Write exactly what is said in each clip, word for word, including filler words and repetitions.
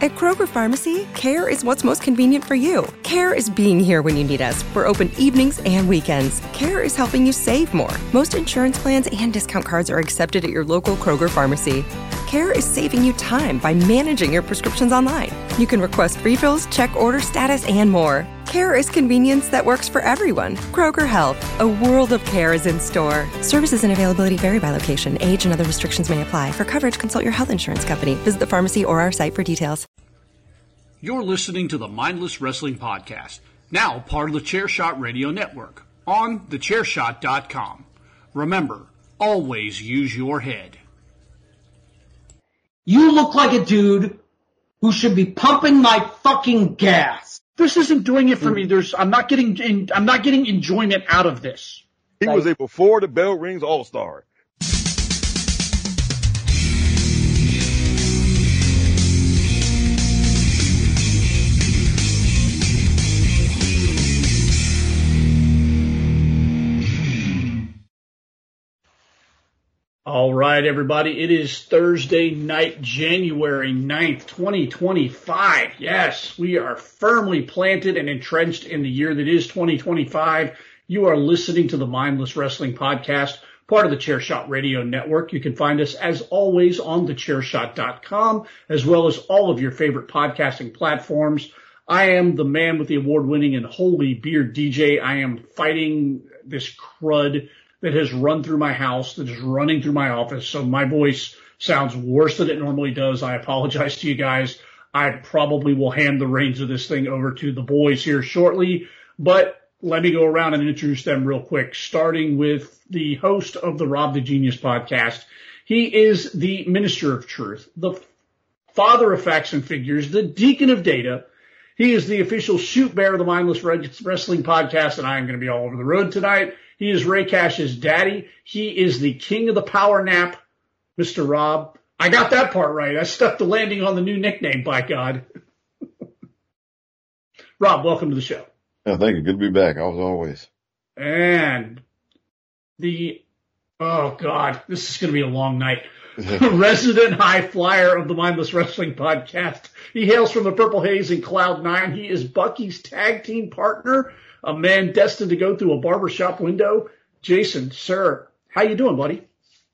At Kroger Pharmacy, care is what's most convenient for you. Care is being here when you need us. We're open evenings and weekends. Care is helping you save more. Most insurance plans and discount cards are accepted at your local Kroger Pharmacy. Care is saving you time by managing your prescriptions online. You can request refills, check order status, and more. Care is convenience that works for everyone. Kroger Health, a world of care is in store. Services and availability vary by location. Age and other restrictions may apply. For coverage, consult your health insurance company. Visit the pharmacy or our site for details. You're listening to the Mindless Wrestling Podcast, now part of the Chairshot Radio Network, on the chair shot dot com. Remember, always use your head. You look like a dude who should be pumping my fucking gas. This isn't doing it for me. There's, I'm not getting, in, I'm not getting enjoyment out of this. He was a before the bell rings all-star. All right, everybody. It is Thursday night, January ninth, twenty twenty-five. Yes, we are firmly planted and entrenched in the year that is twenty twenty-five. You are listening to the Mindless Wrestling Podcast, part of the Chairshot Radio Network. You can find us, as always, on the chair shot dot com, as well as all of your favorite podcasting platforms. I am the man with the award-winning and holy beard D J. I am fighting this crud that has run through my house, that is running through my office. So my voice sounds worse than it normally does. I apologize to you guys. I probably will hand the reins of this thing over to the boys here shortly, but let me go around and introduce them real quick, starting with the host of the Rob the Genius podcast. He is the Minister of Truth, the father of facts and figures, the deacon of data. He is the official shoot bearer of the Mindless Wrestling Podcast, and I am going to be all over the road tonight. He is Ray Cash's daddy. He is the king of the power nap, Mister Rob. I got that part right. I stuck the landing on the new nickname, by God. Rob, welcome to the show. Yeah, thank you. Good to be back. I was always. And the, oh God, this is going to be a long night. Resident high flyer of the Mindless Wrestling Podcast. He hails from the Purple Haze in Cloud Nine. He is Bucky's tag team partner, a man destined to go through a barbershop window. Jason, sir, how you doing, buddy?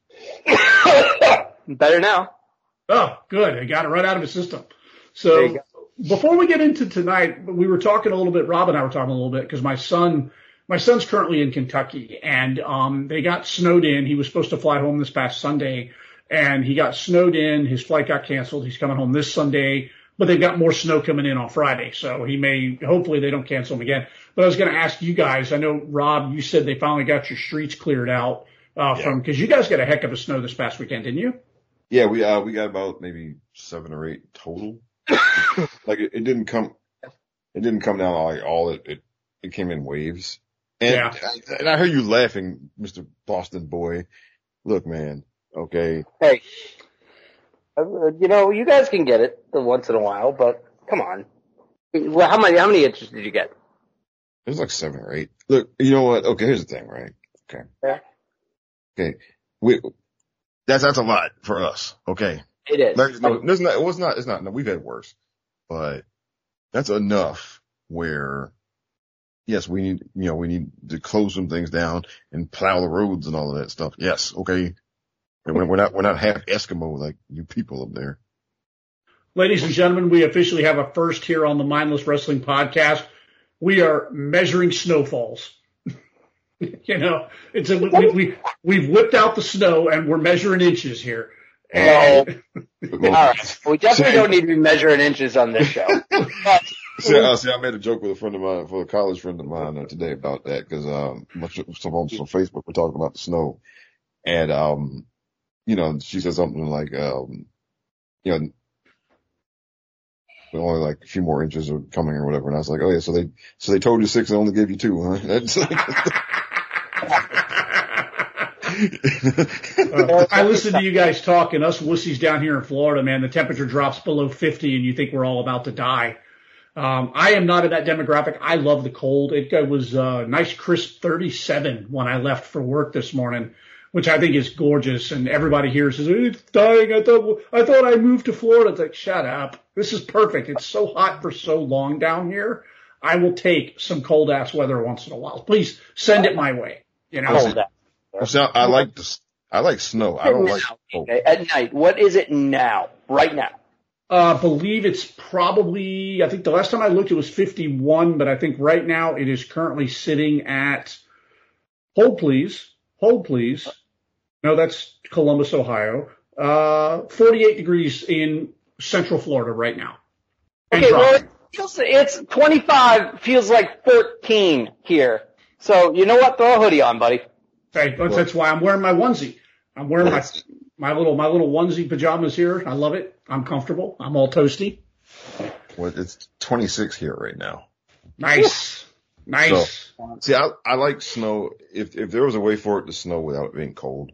Better now. Oh, good. I got it right out of his system. So before we get into tonight, we were talking a little bit, Rob and I were talking a little bit, because my son, my son's currently in Kentucky, and um they got snowed in. He was supposed to fly home this past Sunday, and he got snowed in. His flight got canceled. He's coming home this Sunday, but they've got more snow coming in on Friday, so he may, hopefully they don't cancel him again. But I was going to ask you guys, I know, Rob, you said they finally got your streets cleared out uh yeah. from, because you guys got a heck of a snow this past weekend, didn't you? Yeah, we uh we got about maybe seven or eight total. Like it, it didn't come, it didn't come down like all it it, it came in waves. And, yeah. I, and I heard you laughing, Mister Boston boy. Look, man. Okay. Hey, uh, you know, you guys can get it once in a while, but come on. Well, how many how many inches did you get? It was like seven or eight. Look, you know what? Okay, here's the thing, right? Okay. Yeah. Okay. We that's that's a lot for us. Okay. It is. There's no, there's not, it was not, it's not, no, we've had worse, but that's enough where, yes, we need, you know, we need to close some things down and plow the roads and all of that stuff. Yes. Okay. And we're not, we're not half Eskimo like you people up there. Ladies and gentlemen, we officially have a first here on the Mindless Wrestling Podcast. We are measuring snowfalls. You know, it's a, we, we, we've whipped out the snow and we're measuring inches here. And, all right. We definitely don't need to be measuring inches on this show. see, I, see, I made a joke with a friend of mine, for a college friend of mine uh, today about that, because um, some on Facebook we're talking about the snow, and um, you know, she said something like, um, you know, only like a few more inches are coming or whatever, and I was like, oh yeah, so they so they told you six and only gave you two, huh? That's like, uh, I listen to you guys talk, and us wussies down here in Florida, man, the temperature drops below fifty and you think we're all about to die. Um, I am not in that demographic. I love the cold. It was uh, nice crisp thirty-seven when I left for work this morning. which I think is gorgeous. And everybody here says, it's dying. I thought, I thought I moved to Florida. It's like, shut up. This is perfect. It's so hot for so long down here. I will take some cold ass weather once in a while. Please send it my way. You know, Cold ass. So I like the, I like snow. I don't like cold. At night. What is it now? Right now? I uh, believe it's probably, I think the last time I looked it was fifty-one, but I think right now it is currently sitting at, hold please, hold please. No, that's Columbus, Ohio. Uh, forty-eight degrees in Central Florida right now. And Okay, well, dropping. it feels, it's twenty-five, feels like fourteen here. So, you know what? Throw a hoodie on, buddy. Okay, that's, that's why I'm wearing my onesie. I'm wearing my, my little, my little onesie pajamas here. I love it. I'm comfortable. I'm all toasty. Well, it's twenty-six here right now. Nice. Nice. So, see, I, I like snow. If, if there was a way for it to snow without it being cold.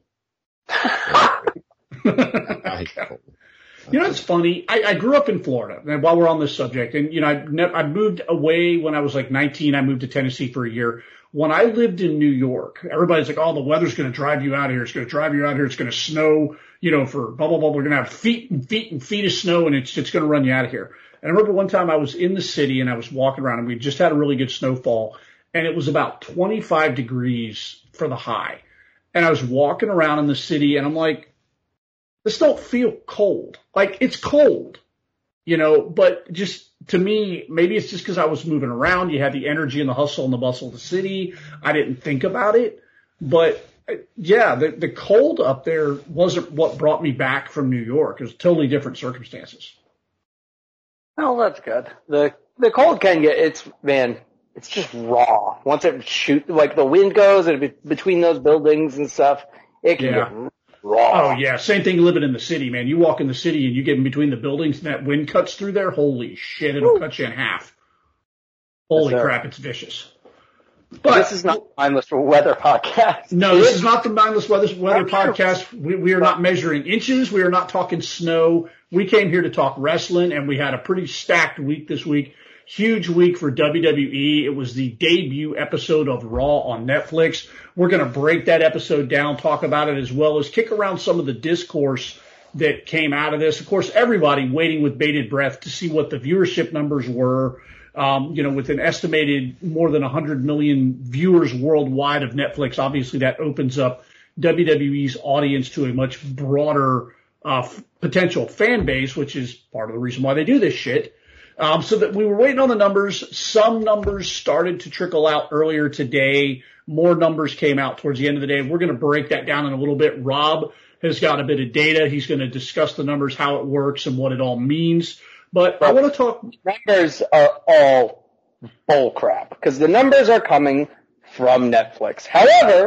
I hate cold. You know, it's funny. I, I grew up in Florida, and while we're on this subject, and, you know, I, ne- I moved away when I was like nineteen. I moved to Tennessee for a year. When I lived in New York, everybody's like, oh, the weather's going to drive you out of here. It's going to drive you out here. It's going to snow, you know, for blah, blah, blah. We're going to have feet and feet and feet of snow, and it's, it's going to run you out of here. And I remember one time I was in the city, and I was walking around, and we just had a really good snowfall, and it was about twenty-five degrees for the high. And I was walking around in the city, and I'm like, this don't feel cold. Like, it's cold, you know, but just to me, maybe it's just because I was moving around. You had the energy and the hustle and the bustle of the city. I didn't think about it. But, yeah, the, the cold up there wasn't what brought me back from New York. It was totally different circumstances. Oh, that's good. The the cold can get, it's, man, it's just raw. Once it shoots, like the wind goes and be, between those buildings and stuff, it can Yeah. get raw. Oh, yeah. Same thing living in the city, man. You walk in the city and you get in between the buildings and that wind cuts through there. Holy shit, it'll Woo. cut you in half. Holy Yes, sir. crap, it's vicious. But This is not a mindless weather podcast. no, this is not the Mindless Weather, weather podcast. We, we are not measuring inches. We are not talking snow. We came here to talk wrestling, and we had a pretty stacked week this week. Huge week for W W E. It was the debut episode of Raw on Netflix. We're going to break that episode down, talk about it, as well as kick around some of the discourse that came out of this. Of course, everybody waiting with bated breath to see what the viewership numbers were. Um, you know, with an estimated more than one hundred million viewers worldwide of Netflix, obviously that opens up W W E's audience to a much broader uh, f- potential fan base, which is part of the reason why they do this shit. Um, so that we were waiting on the numbers. Some numbers started to trickle out earlier today. More numbers came out towards the end of the day. We're going to break that down in a little bit. Rob has got a bit of data. He's going to discuss the numbers, how it works, and what it all means. But I want to talk. Numbers are all bull crap because the numbers are coming from Netflix. However,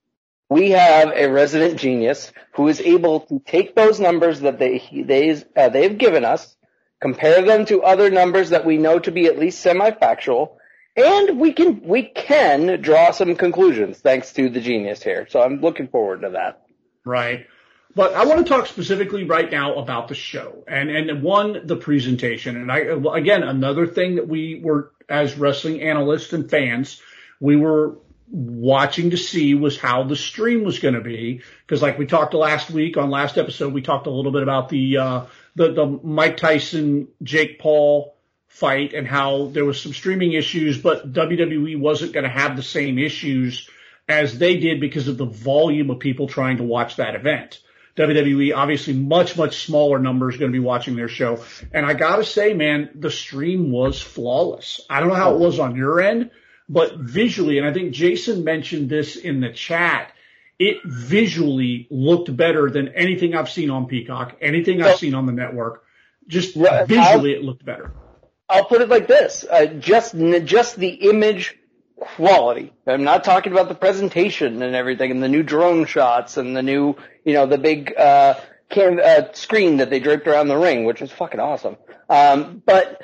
we have a resident genius who is able to take those numbers that they they uh, they've given us, compare them to other numbers that we know to be at least semi-factual, and we can we can draw some conclusions thanks to the genius here. So I'm looking forward to that. Right. But I want to talk specifically right now about the show and, and one, the presentation. And I, again, another thing that we were, as wrestling analysts and fans, we were watching to see was how the stream was going to be. Cause like we talked last week on last episode, we talked a little bit about the, uh, the, the Mike Tyson, Jake Paul fight and how there was some streaming issues, but W W E wasn't going to have the same issues as they did because of the volume of people trying to watch that event. W W E, obviously much, much smaller numbers going to be watching their show. And I got to say, man, the stream was flawless. I don't know how it was on your end, but visually, and I think Jason mentioned this in the chat, it visually looked better than anything I've seen on Peacock, anything I've seen on the network. Just Right. visually, it looked better. I'll put it like this, uh, just, just the image quality. I'm not talking about the presentation and everything and the new drone shots and the new, you know, the big, uh, cam, uh, screen that they draped around the ring, which is fucking awesome. Um, but,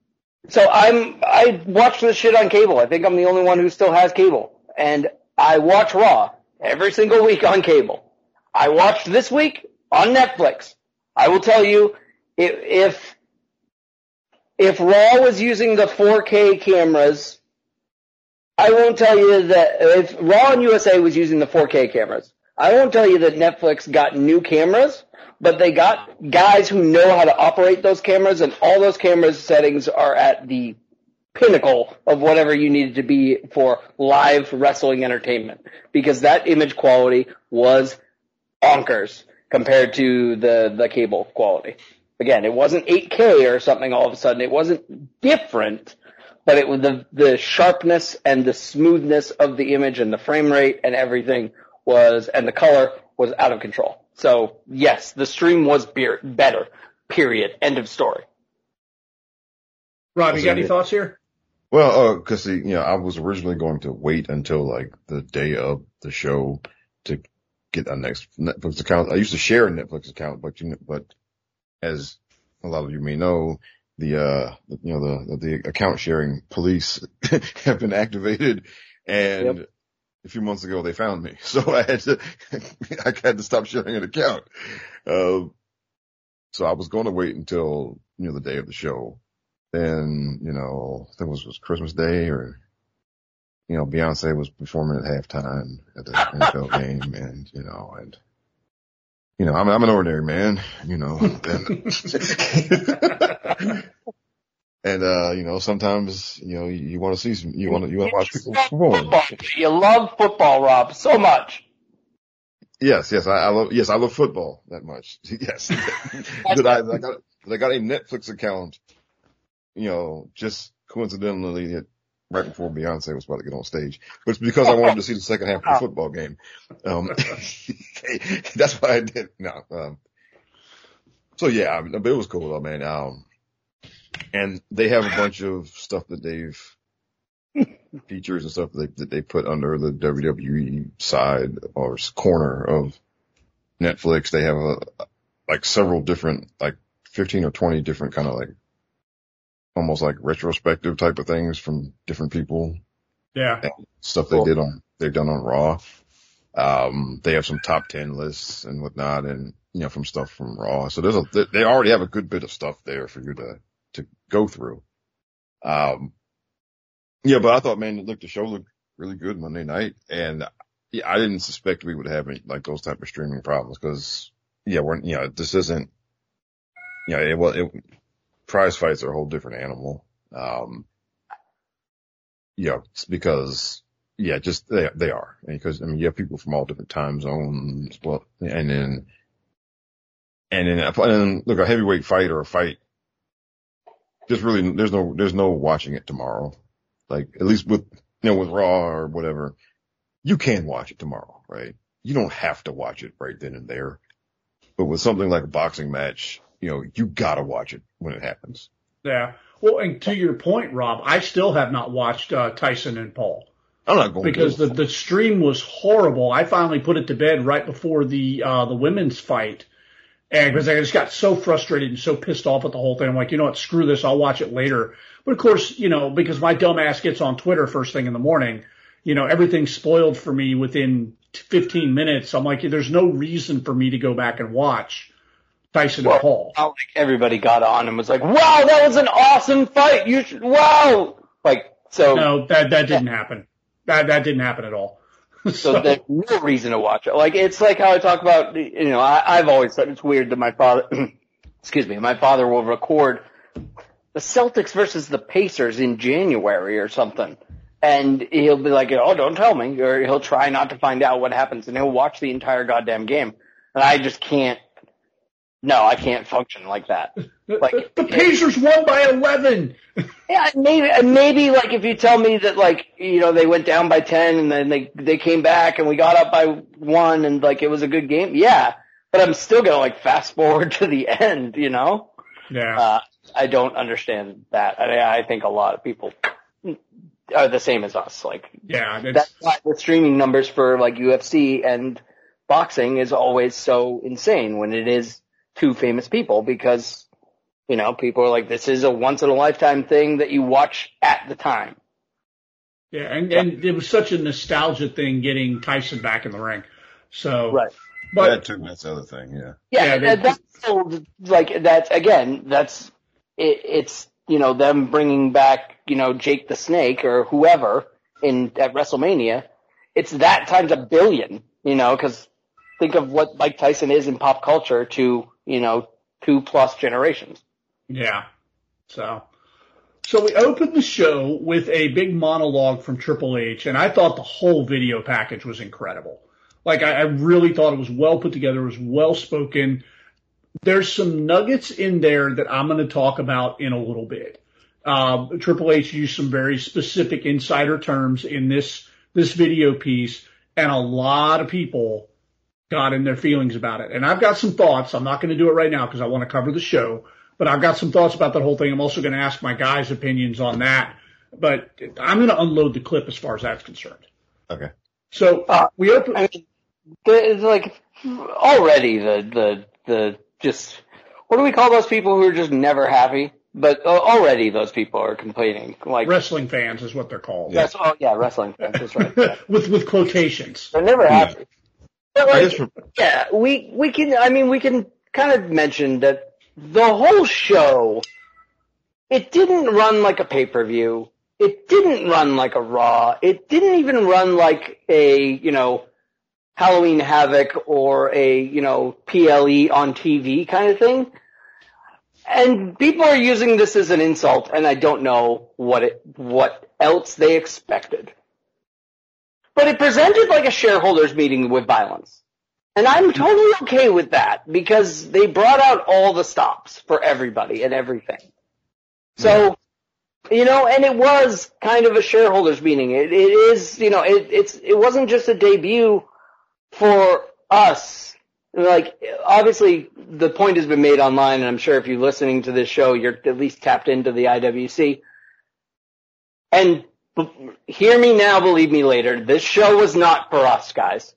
so I'm, I watch this shit on cable. I think I'm the only one who still has cable. And I watch Raw every single week on cable. I watched this week on Netflix. I will tell you, if, if, if Raw was using the four K cameras, I won't tell you that if Raw and U S A was using the four K cameras, I won't tell you that Netflix got new cameras, but they got guys who know how to operate those cameras, and all those cameras settings are at the pinnacle of whatever you needed to be for live wrestling entertainment, because that image quality was bonkers compared to the, the cable quality. Again, it wasn't eight K or something all of a sudden. It wasn't different, but it was the, the sharpness and the smoothness of the image and the frame rate and everything was, and the color was out of control. So yes, the stream was beer, better, period, end of story. Rob, you got any thoughts here? Well, uh, cause the, you know, I was originally going to wait until like the day of the show to get a next Netflix account. I used to share a Netflix account, but you know, but as a lot of you may know, the, uh, you know, the, the account sharing police have been activated, and yep. a few months ago they found me. So I had to, I had to stop sharing an account. Uh, so I was going to wait until, you know, the day of the show. Then, you know, I think it was, was Christmas Day, or, you know, Beyonce was performing at halftime at the N F L game, and, you know, and, you know, I'm, I'm an ordinary man, you know, and, and, uh, you know, sometimes, you know, you, you want to see some, you want to, you want to watch people perform. You love football, Rob, so much. Yes, yes, I, I love, yes, I love football that much. Yes. That I, I got, I got a Netflix account, you know, just coincidentally right before Beyonce was about to get on stage, but it's because I wanted to see the second half of the football game. Um, that's why I did. No, um, so yeah, I mean, it was cool though, man. Um, and they have a bunch of stuff that they've features and stuff that they, that they put under the W W E side or corner of Netflix. They have a, like several different, like fifteen or twenty different kind of like, almost like retrospective type of things from different people. Yeah. Stuff they did on, they've done on Raw. Um, they have some top ten lists and whatnot, and, you know, from stuff from Raw. So there's a, they already have a good bit of stuff there for you to, to go through. Um, yeah, but I thought, man, look, the show looked really good Monday night, and yeah, I didn't suspect we would have any, like those type of streaming problems, because, yeah, we're, you know, this isn't, you know, it was, it, prize fights are a whole different animal. Um, yeah, it's because, yeah, just they, they are. Because, I mean, you have people from all different time zones. Well, and then, and then, and then look, a heavyweight fight or a fight, there's really, there's no, there's no watching it tomorrow. Like, at least with, you know, with Raw or whatever, you can watch it tomorrow, right? You don't have to watch it right then and there. But with something like a boxing match, you know, you gotta watch it when it happens. Yeah. Well, and to your point, Rob, I still have not watched uh, Tyson and Paul. I'm not going because to. the the stream was horrible. I finally put it to bed right before the uh the women's fight, and because I just got so frustrated and so pissed off at the whole thing. I'm like, you know what, screw this, I'll watch it later. But of course, you know, because my dumb ass gets on Twitter first thing in the morning, you know, everything's spoiled for me within fifteen minutes. I'm like, there's no reason for me to go back and watch Tyson well, and Paul. I think everybody got on and was like, wow, that was an awesome fight. You should, wow. Like, so. No, that, that didn't yeah. happen. That, that didn't happen at all. so, so there's no reason to watch it. Like, it's like how I talk about, you know, I, I've always said it's weird that my father, excuse me, my father will record the Celtics versus the Pacers in January or something. And he'll be like, oh, don't tell me. Or he'll try not to find out what happens, and he'll watch the entire goddamn game. And I just can't. No, I can't function like that. Like the Pacers it, won by eleven. Yeah, maybe, maybe like if you tell me that like, you know, they went down by ten and then they, they came back and we got up by one and like it was a good game. Yeah. But I'm still going to like fast forward to the end, you know? Yeah. Uh, I don't understand that. I, I think a lot of people are the same as us. Like, yeah, that's, that's why the streaming numbers for like U F C and boxing is always so insane when it is two famous people, because, you know, people are like, this is a once in a lifetime thing that you watch at the time. Yeah. And, and it was such a nostalgia thing getting Tyson back in the ring. So, right. But that too, that's the other thing. Yeah. Yeah. yeah that, that's still, like, that's again, that's, it, it's, you know, them bringing back, you know, Jake the Snake or whoever in, at WrestleMania. It's that times a billion, you know, cause think of what Mike Tyson is in pop culture to, you know, two plus generations. Yeah. So, so we opened the show with a big monologue from Triple H, and I thought the whole video package was incredible. Like, I, I really thought it was well put together. It was well spoken. There's some nuggets in there that I'm going to talk about in a little bit. Um, Triple H used some very specific insider terms in this, this video piece, and a lot of people got in their feelings about it. And I've got some thoughts. I'm not going to do it right now because I want to cover the show, but I've got some thoughts about that whole thing. I'm also going to ask my guys' opinions on that, but I'm going to unload the clip as far as that's concerned. Okay. So, uh, we open. I mean, it's like already the, the, the, just, what do we call those people who are just never happy? But uh, already those people are complaining. Like wrestling fans is what they're called. That's, oh yeah, wrestling fans. That's right. Yeah. with, with quotations. They're never happy. But like, for- yeah, we, we can, I mean, we can kind of mention that the whole show, it didn't run like a pay-per-view. It didn't run like a Raw. It didn't even run like a, you know, Halloween Havoc or a, you know, P L E on T V kind of thing. And people are using this as an insult, and I don't know what it, what else they expected. But it presented like a shareholders meeting with violence. And I'm totally okay with that because they brought out all the stops for everybody and everything. So, you know, and it was kind of a shareholders meeting. It, it is, you know, it, it's, it wasn't just a debut for us. Like, obviously, the point has been made online, and I'm sure if you're listening to this show, you're at least tapped into the I W C. And b- hear me now, believe me later, this show was not for us, guys.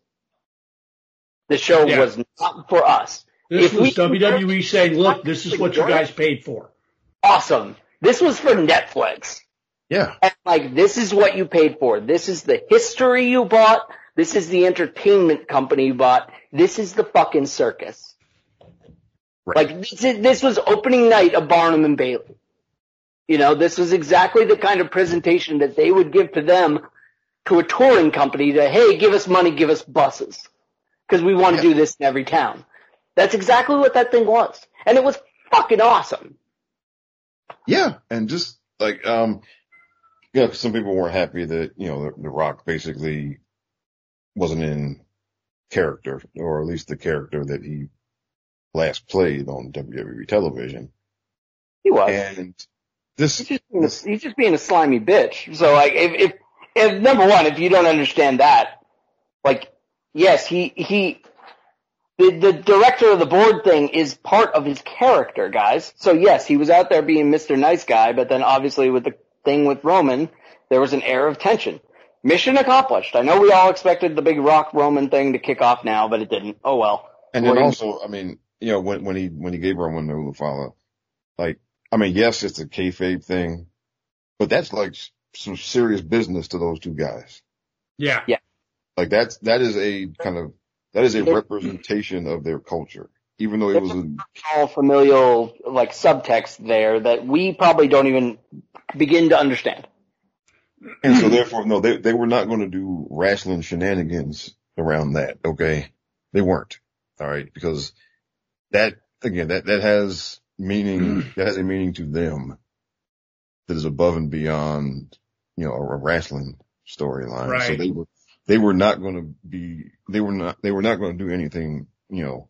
This show Yeah. was not for us. This If was we- W W E saying, look, this is what you guys paid for. Awesome. This was for Netflix. Yeah. And, like, this is what you paid for. This is the history you bought. This is the entertainment company you bought. This is the fucking circus. Right. Like, this, is, this was opening night of Barnum and Bailey. You know, this was exactly the kind of presentation that they would give to them, to a touring company, to, hey, give us money, give us buses. Because we want to Yeah. do this in every town. That's exactly what that thing was. And it was fucking awesome. Yeah. And just like, um, yeah, 'cause some people weren't happy that, you know, the, the Rock basically wasn't in character, or at least the character that he last played on W W E television. He was. And this, He's just, being a, he's just being a slimy bitch. So, like, if, if, if, number one, if you don't understand that, like, yes, he, he, the, the director of the board thing is part of his character, guys. So, yes, he was out there being Mister Nice Guy, but then obviously with the thing with Roman, there was an air of tension. Mission accomplished. I know we all expected the big Rock Roman thing to kick off now, but it didn't. Oh well. and then We're- also, I mean, you know, when, when he, when he gave Roman the Ufala, like, I mean, yes, it's a kayfabe thing, but that's like some serious business to those two guys. Yeah. Yeah. Like that's, that is a kind of, that is a There- representation of their culture, even though it was a, all familial, like, subtext there that we probably don't even begin to understand. and so therefore, no, they, they were not going to do wrestling shenanigans around that. Okay. They weren't. All right. Because that, again, that, that has meaning, that has a meaning to them that is above and beyond, you know, a, a wrestling storyline. Right. So they were, they were not going to be, they were not, they were not going to do anything, you know,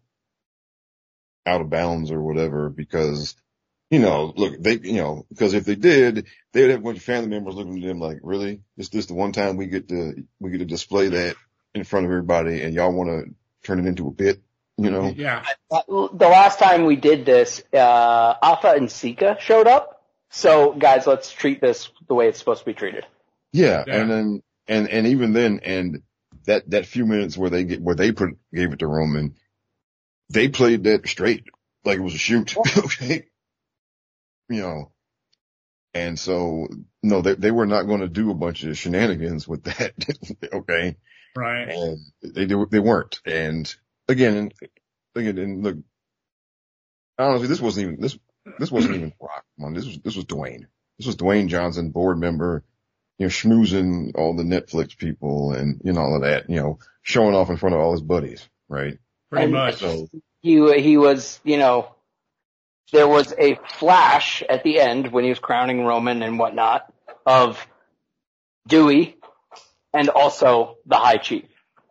out of bounds or whatever, because, you know, look, they, you know, because if they did, they would have a bunch of family members looking at them like, really? Is this the one time we get to, we get to display that in front of everybody and y'all want to turn it into a bit, you know? Yeah. The last time we did this, uh, Alpha and Sika showed up. So, guys, let's treat this the way it's supposed to be treated. Yeah. Yeah. And then, and, and even then, and that, that few minutes where they get, where they put, gave it to Roman, they played that straight, like it was a shoot. Okay. You know, and so, no, they, they were not going to do a bunch of shenanigans with that. Okay. Right. And they, they, they weren't. And again, again, and look, honestly, this wasn't even, this, this wasn't even Rock. Come on, this was, this was Dwayne. This was Dwayne Johnson, board member, you know, schmoozing all the Netflix people and, you know, all of that, you know, showing off in front of all his buddies, right? Pretty And much. So He he was, you know, there was a flash at the end when he was crowning Roman and whatnot of Dewey and also the High Chief.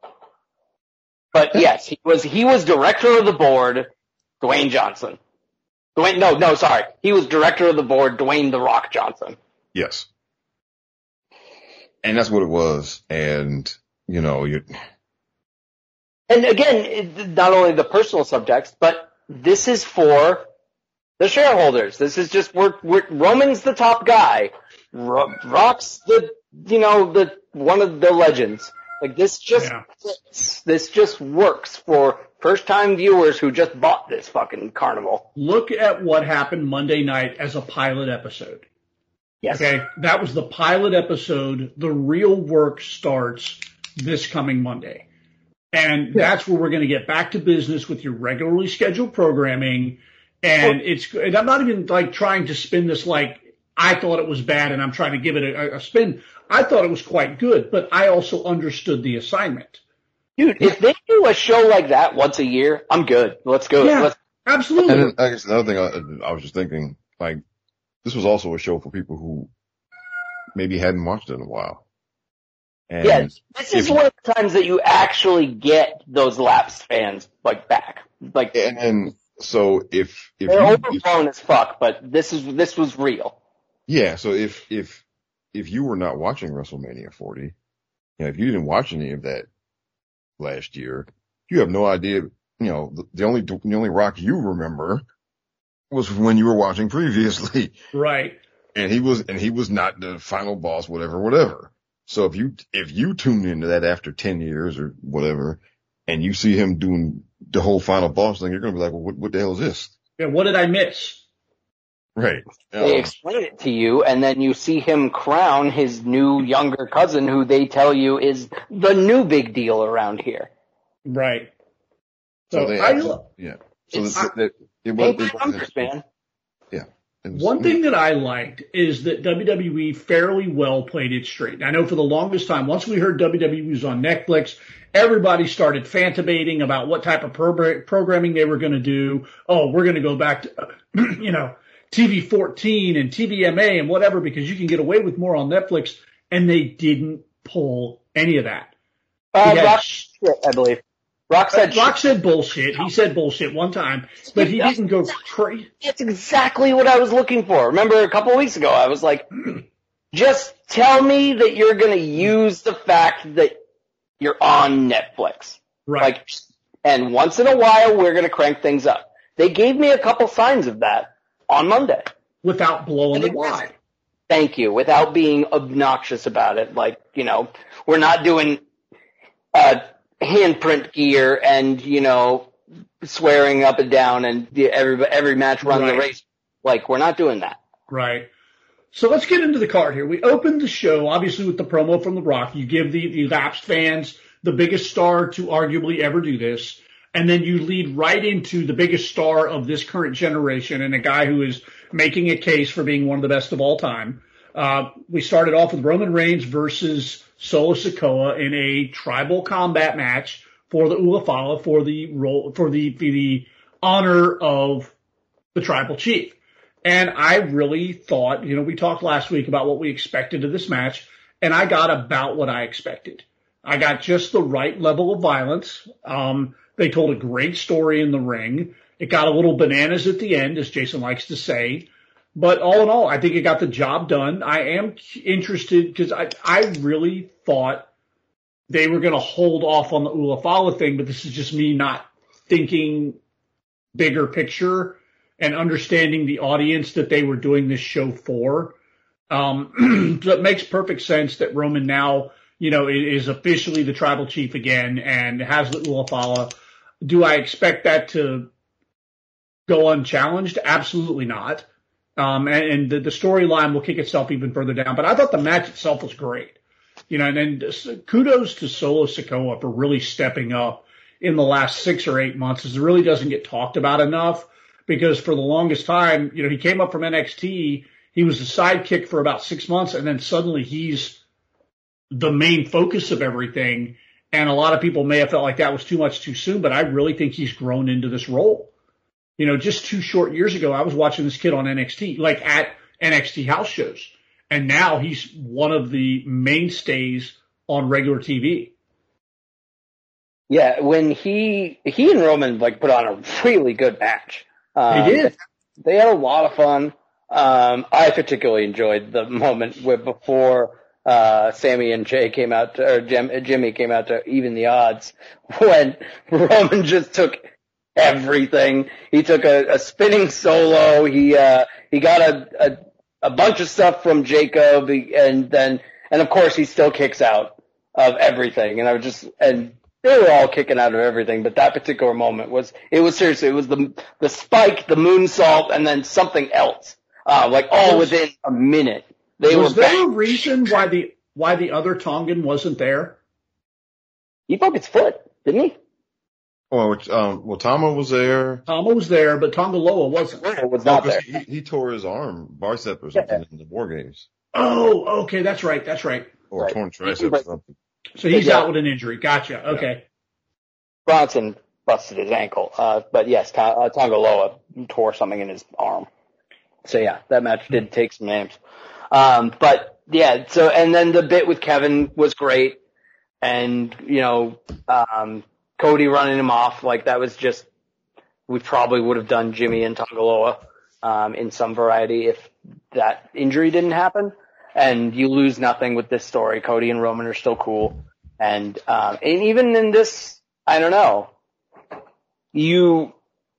But yes, he was he was director of the board, Dwayne Johnson. Dwayne, no, no, sorry, he was director of the board, Dwayne the Rock Johnson. yes, and that's what it was. And you know, you And again, it, not only the personal subtext, but this is for the shareholders. This is just we're, we're Roman's the top guy. Ro- Rock's the you know the one of the legends. Like this just Yeah. fits. This just works for first time viewers who just bought this fucking carnival. Look at what happened Monday night as a pilot episode. Yes. Okay, that was the pilot episode. The real work starts this coming Monday. And that's where we're going to get back to business with your regularly scheduled programming. And it's, and I'm not even like trying to spin this like I thought it was bad and I'm trying to give it a, a spin. I thought it was quite good, but I also understood the assignment. Dude, if they do a show like that once a year, I'm good. Let's go. Yeah, Let's, absolutely. and then, I guess another thing I, I was just thinking, like, this was also a show for people who maybe hadn't watched it in a while. And yeah, this is if- one of the times that you actually get those lapsed fans like back. Like and, and so if if they're you, if overblown as fuck, but this is this was real. yeah, so if if if you were not watching WrestleMania forty, you know, if you didn't watch any of that last year, you have no idea. You know, the, the only the only Rock you remember was when you were watching previously, Right. and he was and he was not the final boss, whatever, whatever. So if you if you tune into that after ten years or whatever, and you see him doing the whole final boss thing, you're gonna be like, well, what, what the hell is this? Yeah, what did I miss? Right. They Um, explain it to you, and then you see him crown his new younger cousin, who they tell you is the new big deal around here. Right. so So they I, actually, yeah. So It's- that, that, it Ain't was, by it numbers, was man. yeah. It was- one thing that I liked is that W W E fairly well played it straight. I know for the longest time, once we heard W W E was on Netflix, everybody started fantabating about what type of pro- programming they were going to do. Oh, we're going to go back to, you know, T V fourteen and T V M A and whatever because you can get away with more on Netflix. And they didn't pull any of that. Uh, Yeah. Rock, shit, I believe. Rock said, Rock said bullshit. He said bullshit one time, but he didn't go crazy. that's exactly what I was looking for. Remember a couple of weeks ago, I was like, just tell me that you're going to use the fact that you're on Netflix. Right. Like, and once in a while, we're going to crank things up. They gave me a couple signs of that on Monday. Without blowing And the it was- wad. Thank you. Without being obnoxious about it. Like, you know, we're not doing, uh, handprint gear and, you know, swearing up and down and the- every, every match run the Right. race. Like, we're not doing that. Right. So let's get into the card here. We opened the show, obviously, with the promo from The Rock. You give the, the lapsed fans the biggest star to arguably ever do this. And then you lead right into the biggest star of this current generation and a guy who is making a case for being one of the best of all time. Uh, we started off with Roman Reigns versus Solo Sikoa in a tribal combat match for the Ulafala for the role, for the, for the honor of the tribal chief. And I really thought, you know, we talked last week about what we expected of this match, and I got about what I expected. I got just the right level of violence. Um, they told a great story in the ring. It got a little bananas at the end, as Jason likes to say. But all in all, I think it got the job done. I am interested because I, I really thought they were going to hold off on the Ulafala thing, but this is just me not thinking bigger picture and understanding the audience that they were doing this show for. Um, so it makes perfect sense that Roman now, you know, is officially the tribal chief again and has the Ulafala. Do I expect that to go unchallenged? Absolutely not. Um, and, and the, the storyline will kick itself even further down. But I thought the match itself was great. You know, and then kudos to Solo Sikoa for really stepping up in the last six or eight months. It really doesn't get talked about enough because for the longest time, you know, he came up from N X T. He was a sidekick for about six months and then suddenly he's the main focus of everything. And a lot of people may have felt like that was too much too soon, but I really think he's grown into this role. You know, just two short years ago, I was watching this kid on N X T, like at N X T house shows. And now he's one of the mainstays on regular T V. Yeah, when he he and Roman like put on a really good match. Um, They did. They had a lot of fun. Um, I particularly enjoyed the moment where before uh Sammy and Jay came out to, or Jim, Jimmy came out to even the odds, when Roman just took everything. He took a, a spinning solo. He uh he got a, a a bunch of stuff from Jacob, and then and of course he still kicks out of everything. And I was just and they were all kicking out of everything, but that particular moment was it was seriously it was the the spike, the moonsault, and then something else, uh, like all Was- within a minute. They Was were there back. a reason why the why the other Tongan wasn't there? He broke his foot, didn't he? Well, which, um, well, Tama was there. Tama was there, but Tongaloa wasn't. It was No, not 'cause there. he, he tore his arm, bicep or something in the War Games. Oh, okay, that's right, that's right. Or Right. torn tricep or something. So he's Yeah. out with an injury. Gotcha. Okay. Bronson busted his ankle, uh, but yes, Ta- uh, Tongaloa tore something in his arm. So yeah, that match did take some names. Um, but yeah, so, and then the bit with Kevin was great. And, you know, um, Cody running him off, like that was just, we probably would have done Jimmy and Tongaloa, um, in some variety if that injury didn't happen. And you lose nothing with this story. Cody and Roman are still cool. And, um, and even in this, I don't know, you,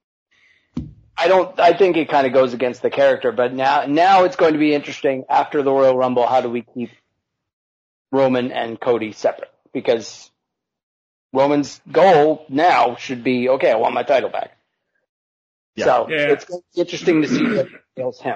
I don't, I think it kind of goes against the character, but now, now it's going to be interesting after the Royal Rumble. How do we keep Roman and Cody separate? Because Roman's goal now should be, okay, I want my title back. Yeah. So Yeah. it's going to be interesting to see what kills him.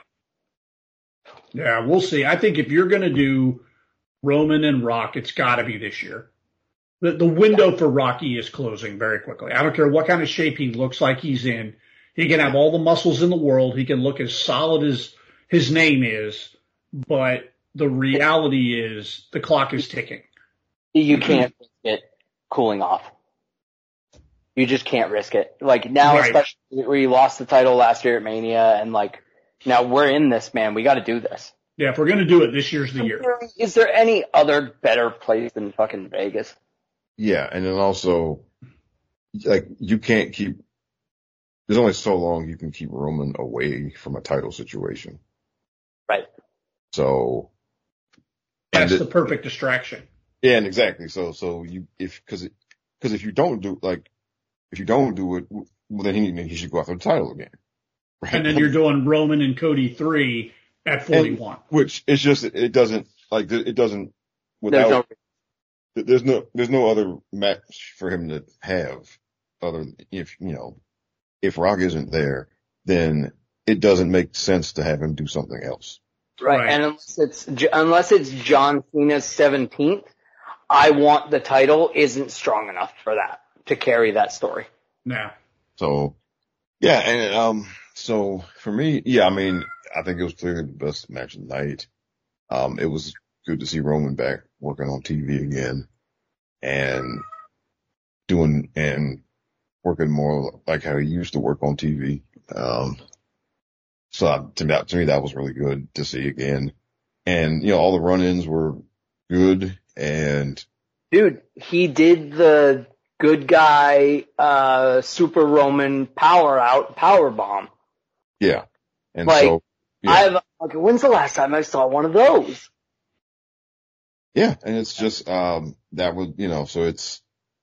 Yeah, we'll see. I think if you're going to do Roman and Rock, it's got to be this year. The, the window for Rocky is closing very quickly. I don't care what kind of shape he looks like he's in. He can have all the muscles in the world. He can look as solid as his name is. But the reality is the clock is ticking. You can't risk it cooling off. You just can't risk it. Like now, Right. especially where you lost the title last year at Mania, and like now we're in this, man. We got to do this. Yeah, if we're going to do it, this year's the year. Is there any other better place than fucking Vegas? Yeah. And then also, like, you can't keep, there's only so long you can keep Roman away from a title situation. Right. So. That's and the it- perfect distraction. Yeah, and exactly. So, so you, if, cause it, cause if you don't do, like, if you don't do it, well, then he, he should go after the title again. Right? And then you're doing Roman and Cody three at forty-one. Which it's just, it doesn't, like, it doesn't, There's without, no. there's no, there's no other match for him to have other than if, you know, if Rock isn't there, then it doesn't make sense to have him do something else. Right. Right. And unless it's unless it's John Cena's seventeenth, I want the title isn't strong enough for that to carry that story. Now, So, yeah, and, um, so for me, yeah, I mean, I think it was clearly the best match of the night. Um, it was good to see Roman back working on T V again and doing, and working more like how he used to work on T V. Um, so I, to me, to me, that was really good to see again. And, you know, all the run-ins were good and Dude, he did the good guy uh Super Roman power out power bomb. yeah. And Like, so, yeah. I've like, when's the last time I saw one of those? Yeah, and it's just um that was, you know, so it's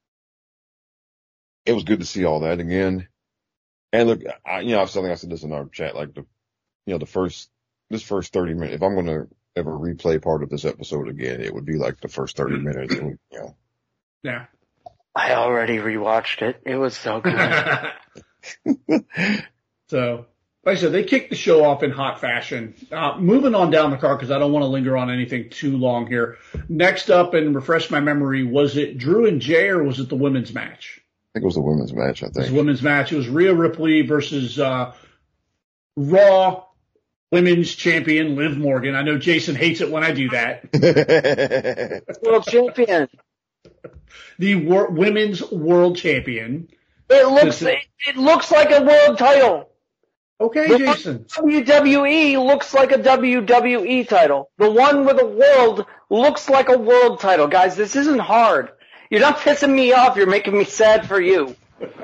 it was good to see all that again. And look, I, you know, I was telling I said this in our chat, like the, you know, the first this first thirty minutes. If I'm going to ever replay part of this episode again, it would be like the first thirty minutes. And, you know, yeah. I already rewatched it. It was so good. So, like I said, they kicked the show off in hot fashion. Uh, moving on down the card, because I don't want to linger on anything too long here. Next up, and refresh my memory, was it Drew and Jay, or was it the women's match? I think it was the women's match. I It was think. the women's match. It was Rhea Ripley versus uh, Raw Women's Champion Liv Morgan. I know Jason hates it when I do that. World champion. the wor- women's world champion. It looks it, it looks like a world title. Okay, the Jason. W W E looks like a W W E title. The one with the world looks like a world title. Guys, this isn't hard. You're not pissing me off. You're making me sad for you.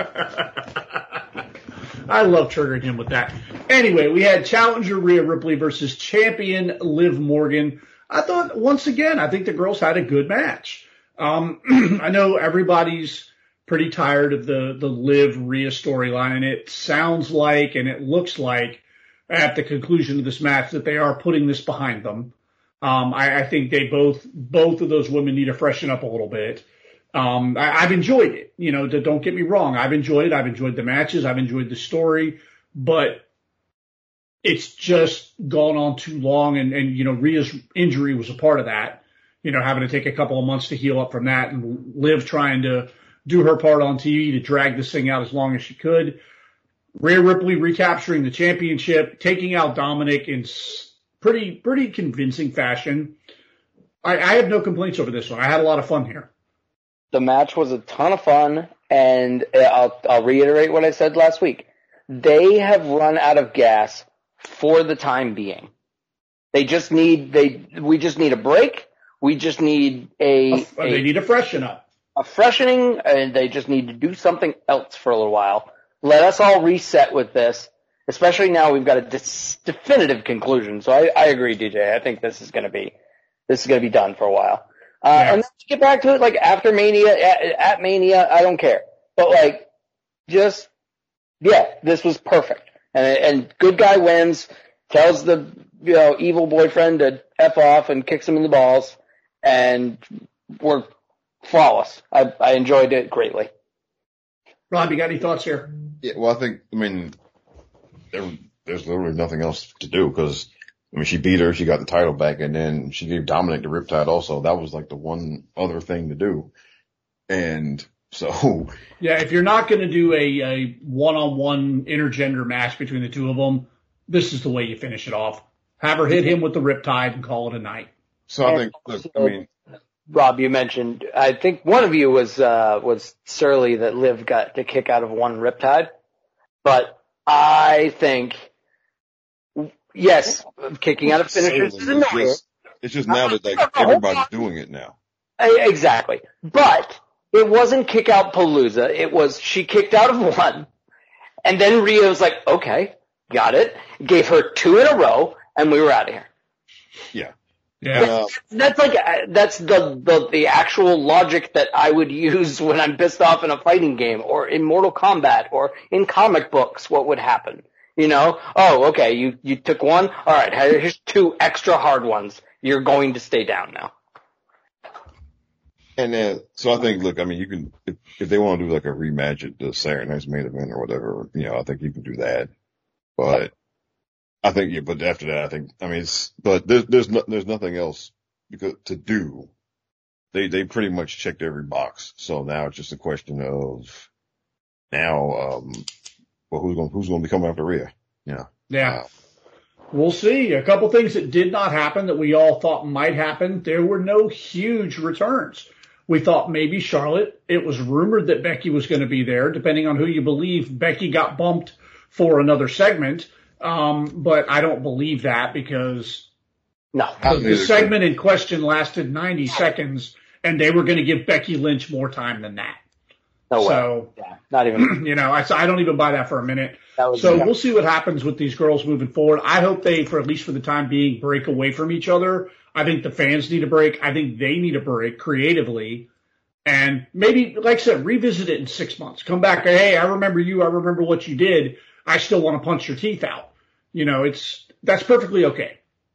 I love triggering him with that. Anyway, we had challenger Rhea Ripley versus champion Liv Morgan. I thought, once again, I think the girls had a good match. Um, I know everybody's pretty tired of the, the Liv Rhea storyline, and it sounds like and it looks like at the conclusion of this match that they are putting this behind them. Um, I, I think they both, both of those women need to freshen up a little bit. Um, I, I've enjoyed it. You know, don't get me wrong. I've enjoyed it. I've enjoyed the matches. I've enjoyed the story, but it's just gone on too long. And, and, you know, Rhea's injury was a part of that, you know, having to take a couple of months to heal up from that, and Liv trying to do her part on T V to drag this thing out as long as she could. Rhea Ripley recapturing the championship, taking out Dominic in pretty, pretty convincing fashion. I, I have no complaints over this one. I had a lot of fun here. The match was a ton of fun, and I'll, I'll reiterate what I said last week. They have run out of gas for the time being. They just need, they, we just need a break. We just need a, a they need a freshen up. A freshening, and they just need to do something else for a little while. Let us all reset with this, especially now we've got a dis- definitive conclusion. So I, I agree, D J. I think this is going to be, this is going to be done for a while. Uh, yeah. And then to get back to it, like after Mania, at, at Mania, I don't care. But like, just, yeah, this was perfect. And, and good guy wins, tells the, you know, evil boyfriend to F off and kicks him in the balls, and we're flawless. I, I enjoyed it greatly. Rob, you got any thoughts here? Yeah, well, I think, I mean, there, there's literally nothing else to do because, I mean, she beat her, she got the title back, and then she gave Dominic the Riptide also. That was like the one other thing to do. And so. Yeah, if you're not going to do a, a one-on-one intergender match between the two of them, this is the way you finish it off. Have her hit him with the Riptide and call it a night. So I think, look, I mean. Rob, you mentioned, I think one of you was, uh, was surly that Liv got the kick out of one Riptide. But I think, yes, kicking out of finishers is annoying. It's just, it's just now that like everybody's doing it now. Exactly. But it wasn't kick out Palooza. It was she kicked out of one, and then Rhea was like, okay, got it. Gave her two in a row, and we were out of here. Yeah. Yeah. That's, that's like, that's the, the, the actual logic that I would use when I'm pissed off in a fighting game or in Mortal Kombat or in comic books. What would happen? You know, oh, okay, you, you took one. All right, here's two extra hard ones. You're going to stay down now. And then, so I think, look, I mean, you can, if, if they want to do like a rematch at the Saturday Night's main event or whatever, you know, I think you can do that. But I think, yeah, but after that, I think, I mean, it's, but there's, there's no, there's nothing else because to do. They, they pretty much checked every box. So now it's just a question of now, um, well, who's going, who's going to be coming after Rhea? Yeah. Yeah. Uh, We'll see. A couple things that did not happen that we all thought might happen. There were no huge returns. We thought maybe Charlotte. It was rumored that Becky was going to be there. Depending on who you believe, Becky got bumped for another segment. Um, but I don't believe that because no, the, the segment in question lasted ninety seconds, and they were going to give Becky Lynch more time than that. No way. So, yeah, not even. You know, I, I don't even buy that for a minute. That was, so yeah. We'll see what happens with these girls moving forward. I hope they, for at least for the time being, break away from each other. I think the fans need a break. I think they need a break creatively. And maybe, like I said, revisit it in six months. Come back, hey, I remember you. I remember what you did. I still want to punch your teeth out. You know, it's, that's perfectly okay.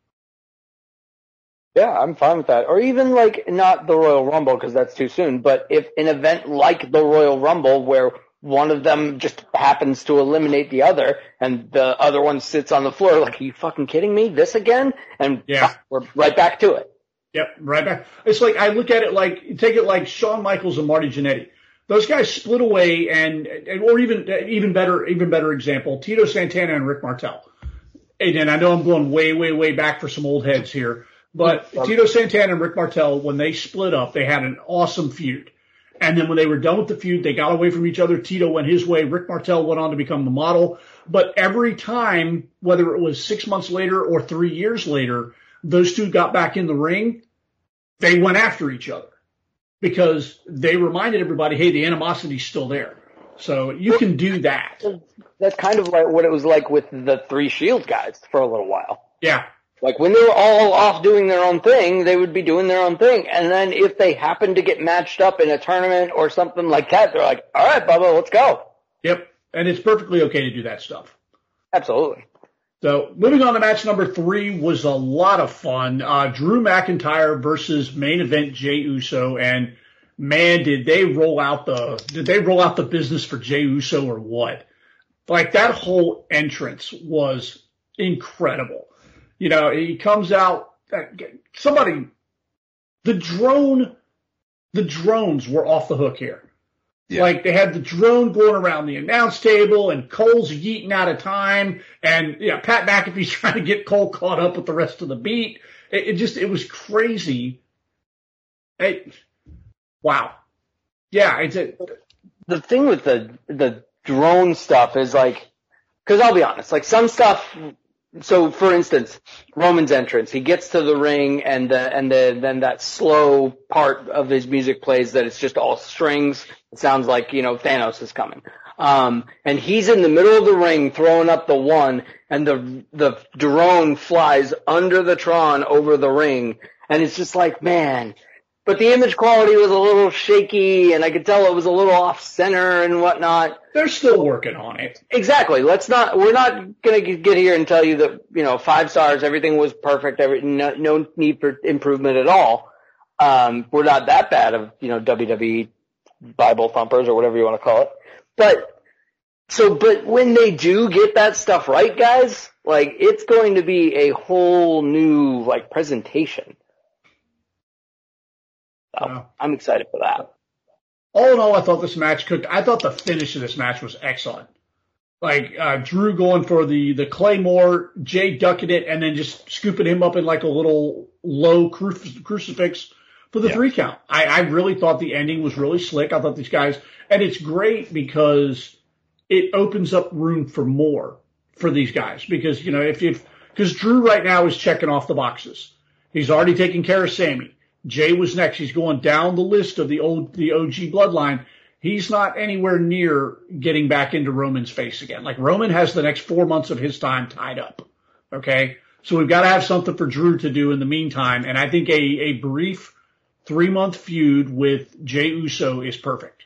Yeah, I'm fine with that. Or even like not the Royal Rumble because that's too soon, but if an event like the Royal Rumble where one of them just happens to eliminate the other and the other one sits on the floor like, are you fucking kidding me? This again? And yeah. We're right back to it. Yep, right back. It's like, I look at it like, take it like Shawn Michaels and Marty Jannetty. Those guys split away and, and or even, even better, even better example, Tito Santana and Rick Martel. And, and I know I'm going way, way, way back for some old heads here. But Tito Santana and Rick Martel, when they split up, they had an awesome feud. And then when they were done with the feud, they got away from each other. Tito went his way. Rick Martel went on to become the model. But every time, whether it was six months later or three years later, those two got back in the ring, they went after each other because they reminded everybody, hey, the animosity's still there. So you can do that. That's kind of like what it was like with the Three Shield guys for a little while. Yeah. Like when they were all off doing their own thing, they would be doing their own thing. And then if they happened to get matched up in a tournament or something like that, they're like, all right, Bubba, let's go. Yep. And it's perfectly okay to do that stuff. Absolutely. So moving on to match number three was a lot of fun. Uh, Drew McIntyre versus main event Jey Uso. And man, did they roll out the, did they roll out the business for Jey Uso or what? Like that whole entrance was incredible. You know, he comes out, somebody, the drone, the drones were off the hook here. Yeah. Like they had the drone going around the announce table and Cole's yeeting out of time and yeah, Pat McAfee's trying to get Cole caught up with the rest of the beat. It, it just, it was crazy. It, wow. Yeah. It's a, the thing with the, the drone stuff is like, cause I'll be honest, like some stuff, so, for instance, Roman's entrance, he gets to the ring and the, and the, then that slow part of his music plays that it's just all strings. It sounds like, you know, Thanos is coming. Um, and he's in the middle of the ring throwing up the one and the, the drone flies under the Tron over the ring. And it's just like, man, but the image quality was a little shaky and I could tell it was a little off center and whatnot. They're still working on it. Exactly. Let's not, we're not going to get here and tell you that, you know, five stars, everything was perfect, every, no, no need for improvement at all. Um, we're not that bad of, you know, W W E Bible thumpers or whatever you want to call it. But, so, but when they do get that stuff right, guys, like, it's going to be a whole new, like, presentation. So, wow. I'm excited for that. All in all, I thought this match cooked. I thought the finish of this match was excellent. Like, uh, Drew going for the, the Claymore, Jay ducking it, and then just scooping him up in like a little low cru- crucifix for the yeah. three count. I, I really thought the ending was really slick. I thought these guys, and it's great because it opens up room for more for these guys. Because, you know, if, if, because Drew right now is checking off the boxes. He's already taken care of Sammy. Jay was next. He's going down the list of the old, the O G bloodline. He's not anywhere near getting back into Roman's face again. Like Roman has the next four months of his time tied up. Okay. So we've got to have something for Drew to do in the meantime. And I think a, a brief three month feud with Jey Uso is perfect.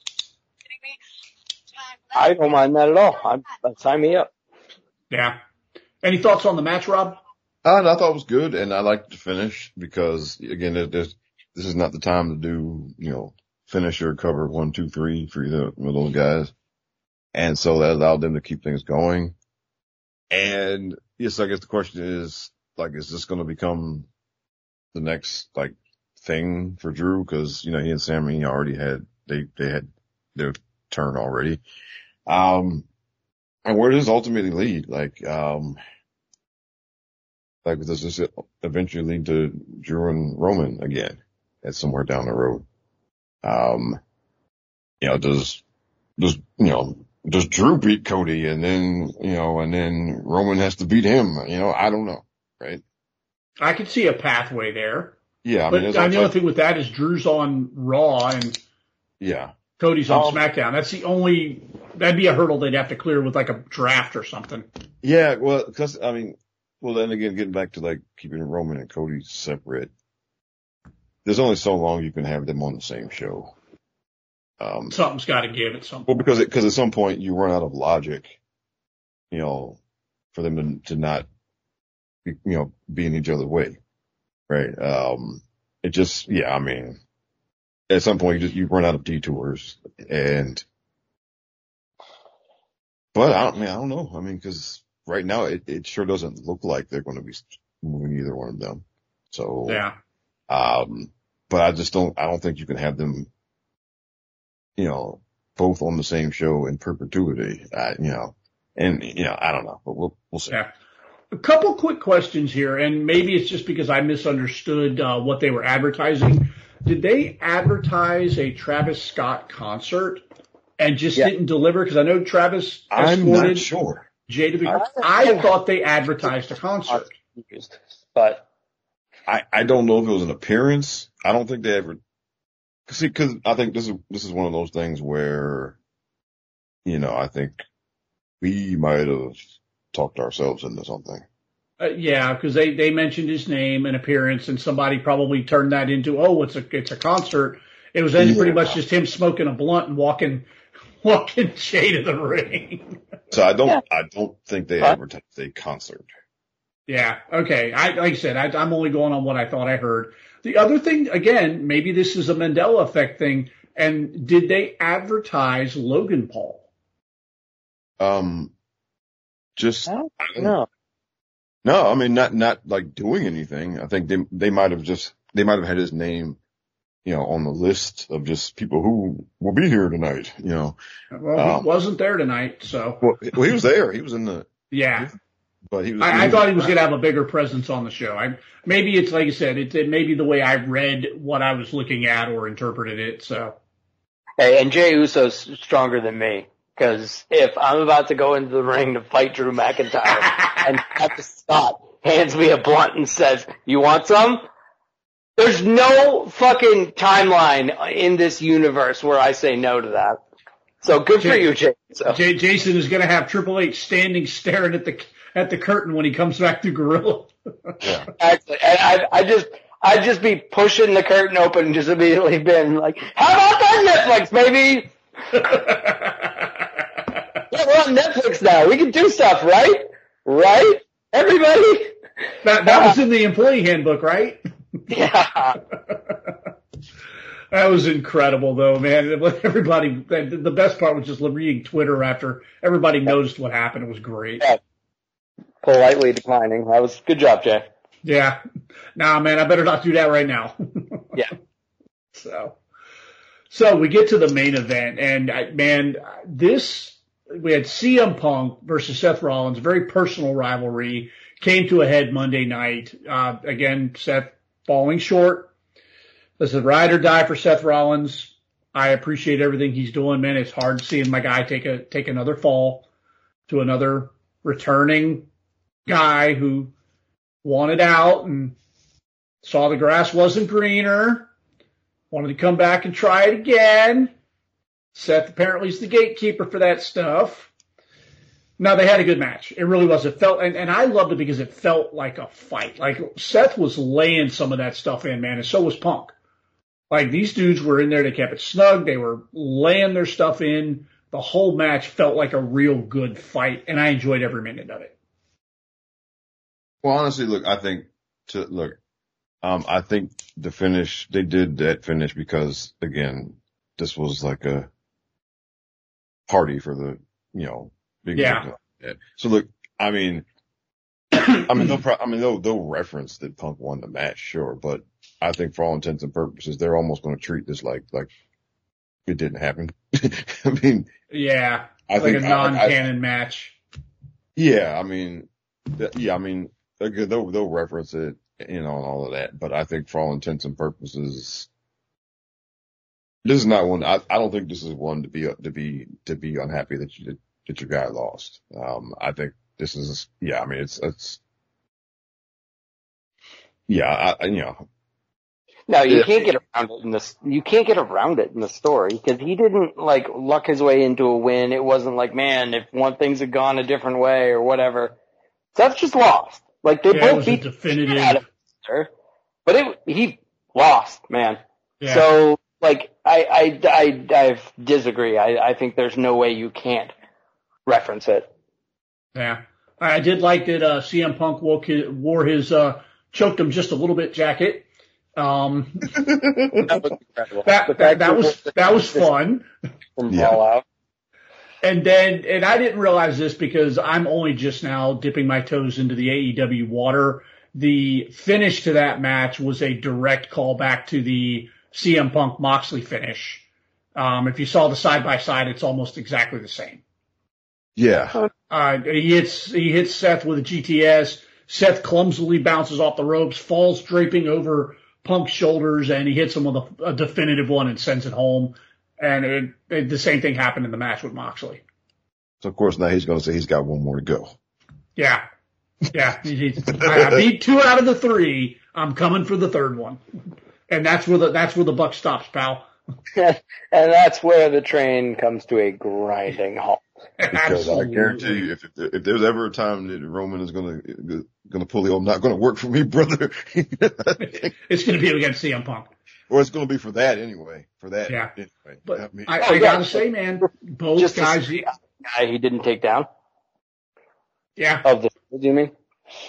I don't mind that at all. I'm, sign me up. Yeah. Any thoughts on the match, Rob? Uh, I thought it was good, and I liked the finish because, again, there's, this is not the time to do, you know, finisher cover one, two, three for the little guys. And so that allowed them to keep things going. And yes, I guess the question is, like, is this going to become the next, like, thing for Drew? Cause, you know, he and Sammy already had, they, they had their turn already. Um, and where does this ultimately lead? Like, um, Like, does this eventually lead to Drew and Roman again at somewhere down the road? Um, you know, does, does, you know, does Drew beat Cody and then, you know, and then Roman has to beat him? You know, I don't know, right? I could see a pathway there. Yeah. I but mean, the only like, thing with that is Drew's on Raw and yeah, Cody's on um, SmackDown. That's the only, that'd be a hurdle they'd have to clear with like a draft or something. Yeah. Well, cause I mean, Well, then again, getting back to like keeping Roman and Cody separate, there's only so long you can have them on the same show. Um, Something's got to give at some point. Well, because it, cause at some point you run out of logic, you know, for them to, to not, be, you know, be in each other's way. Right. Um, it just, yeah, I mean, at some point you just, you run out of detours and, but I don't, I mean, I don't know. I mean, cause right now, it, it sure doesn't look like they're going to be moving either one of them. So, yeah. Um, but I just don't, I don't think you can have them, you know, both on the same show in perpetuity. I, you know, and, you know, I don't know, but we'll, we'll see. Yeah. A couple quick questions here, and maybe it's just because I misunderstood, uh, what they were advertising. did they advertise a Travis Scott concert and just Yeah. didn't deliver? Because I know Travis I'm escorted not sure. J W. I- I thought they advertised a concert. But I, I don't know if it was an appearance. I don't think they ever. See, because I think this is this is one of those things where, you know, I think we might have talked ourselves into something. Uh, yeah, because they, they mentioned his name and appearance, and somebody probably turned that into, oh, it's a it's a concert. It was then Yeah. pretty much just him smoking a blunt and walking walking Jay to the ring. So I don't Yeah. I don't think they Huh? advertised a concert. Yeah, okay. I like I said, I, I'm only going on what I thought I heard. The other thing, again, maybe this is a Mandela effect thing. And did they advertise Logan Paul? Um, just I don't I don't- know. No, I mean not not like doing anything. I think they they might have just they might have had his name, you know, on the list of just people who will be here tonight. You know, Well, Um, he wasn't there tonight, so well, well he was there. He was in the, yeah. but he was. I, I thought he was going to have a bigger presence on the show. I, maybe it's like I said, it, it may be the way I read what I was looking at or interpreted it. So Hey, and Jey Uso's stronger than me. Because if I'm about to go into the ring to fight Drew McIntyre and Travis Scott hands me a blunt and says, you want some? There's no fucking timeline in this universe where I say no to that. So good for Jay- you, Jey Uso. J- Jason is going to have Triple H standing staring at the at the curtain when he comes back to Gorilla. Yeah. Actually, and I, I just, I'd just be pushing the curtain open and just immediately been like, how about that Netflix, baby? Yeah, we're on Netflix now. We can do stuff, right? Right? Everybody? that that was in the employee handbook, right? Yeah. That was incredible, though, man. Everybody, the best part was just reading Twitter after everybody noticed what happened. It was great. Yeah. Politely declining. That was good job, Jay. Yeah. Nah, man, I better not do that right now. Yeah. So, so we get to the main event, and I, man, this we had C M Punk versus Seth Rollins, a very personal rivalry, came to a head Monday night. Uh, again, Seth falling short. This is ride or die for Seth Rollins. I appreciate everything he's doing, man. It's hard seeing my guy take a take another fall to another returning guy who wanted out and saw the grass wasn't greener, wanted to come back and try it again. Seth apparently is the gatekeeper for that stuff. No, they had a good match. It really was. It felt, and, and I loved it because it felt like a fight. Like Seth was laying some of that stuff in, man, and so was Punk. Like these dudes were in there, they kept it snug, they were laying their stuff in. The whole match felt like a real good fight, and I enjoyed every minute of it. Well, honestly, look, I think to look, um, I think the finish they did that finish because again, this was like a party for the you know big Yeah. event. So look, I mean, I mean, they'll pro- I mean they'll they'll reference that Punk won the match, sure, but I think for all intents and purposes, they're almost going to treat this like like it didn't happen. I mean, Yeah, I like think a I- non-canon I- match. yeah, I mean, th- yeah, I mean, they'll they'll they'll reference it, you know, and all of that. But I think for all intents and purposes, this is not one. I, I don't think this is one to be to be to be unhappy that you that your guy lost. Um, I think this is yeah. I mean, it's it's yeah. I, I you know. No, you Yeah. can't get around it in this. You can't get around it in the story because he didn't like luck his way into a win. It wasn't like, man, if one things had gone a different way or whatever. Seth just lost. Like they Yeah, it both was a beat the shit out definitive. of each other, but it he lost, man. Yeah. So like I I I I disagree. I I think there's no way you can't reference it. Yeah, I did like that. Uh, C M Punk woke his, wore his uh, choked him just a little bit jacket. Um, That was incredible. that The that, fact that was that was fun. from Yeah. Fall Out. And then, and I didn't realize this because I'm only just now dipping my toes into the A E W water. The finish to that match was a direct callback to the C M Punk Moxley finish. Um, if you saw the side by side, it's almost exactly the same. Yeah. Uh, he hits, he hits Seth with a G T S. Seth clumsily bounces off the ropes, falls draping over Punk's shoulders and he hits him with a, a definitive one and sends it home. And it, it, the same thing happened in the match with Moxley. So of course now he's going to say he's got one more to go. Yeah. Yeah. I beat two out of the three. I'm coming for the third one. And that's where the, that's where the buck stops, pal. And that's where the train comes to a grinding halt. Because Absolutely. I guarantee you, if, if if there's ever a time that Roman is gonna gonna pull the old "not gonna work for me, brother," it's gonna be against C M Punk. Or it's gonna be for that anyway. For that, yeah. Anyway. But I, mean, I, I gotta say, man, both Just guys. The guy he didn't take down. Yeah. Of the, what do you mean?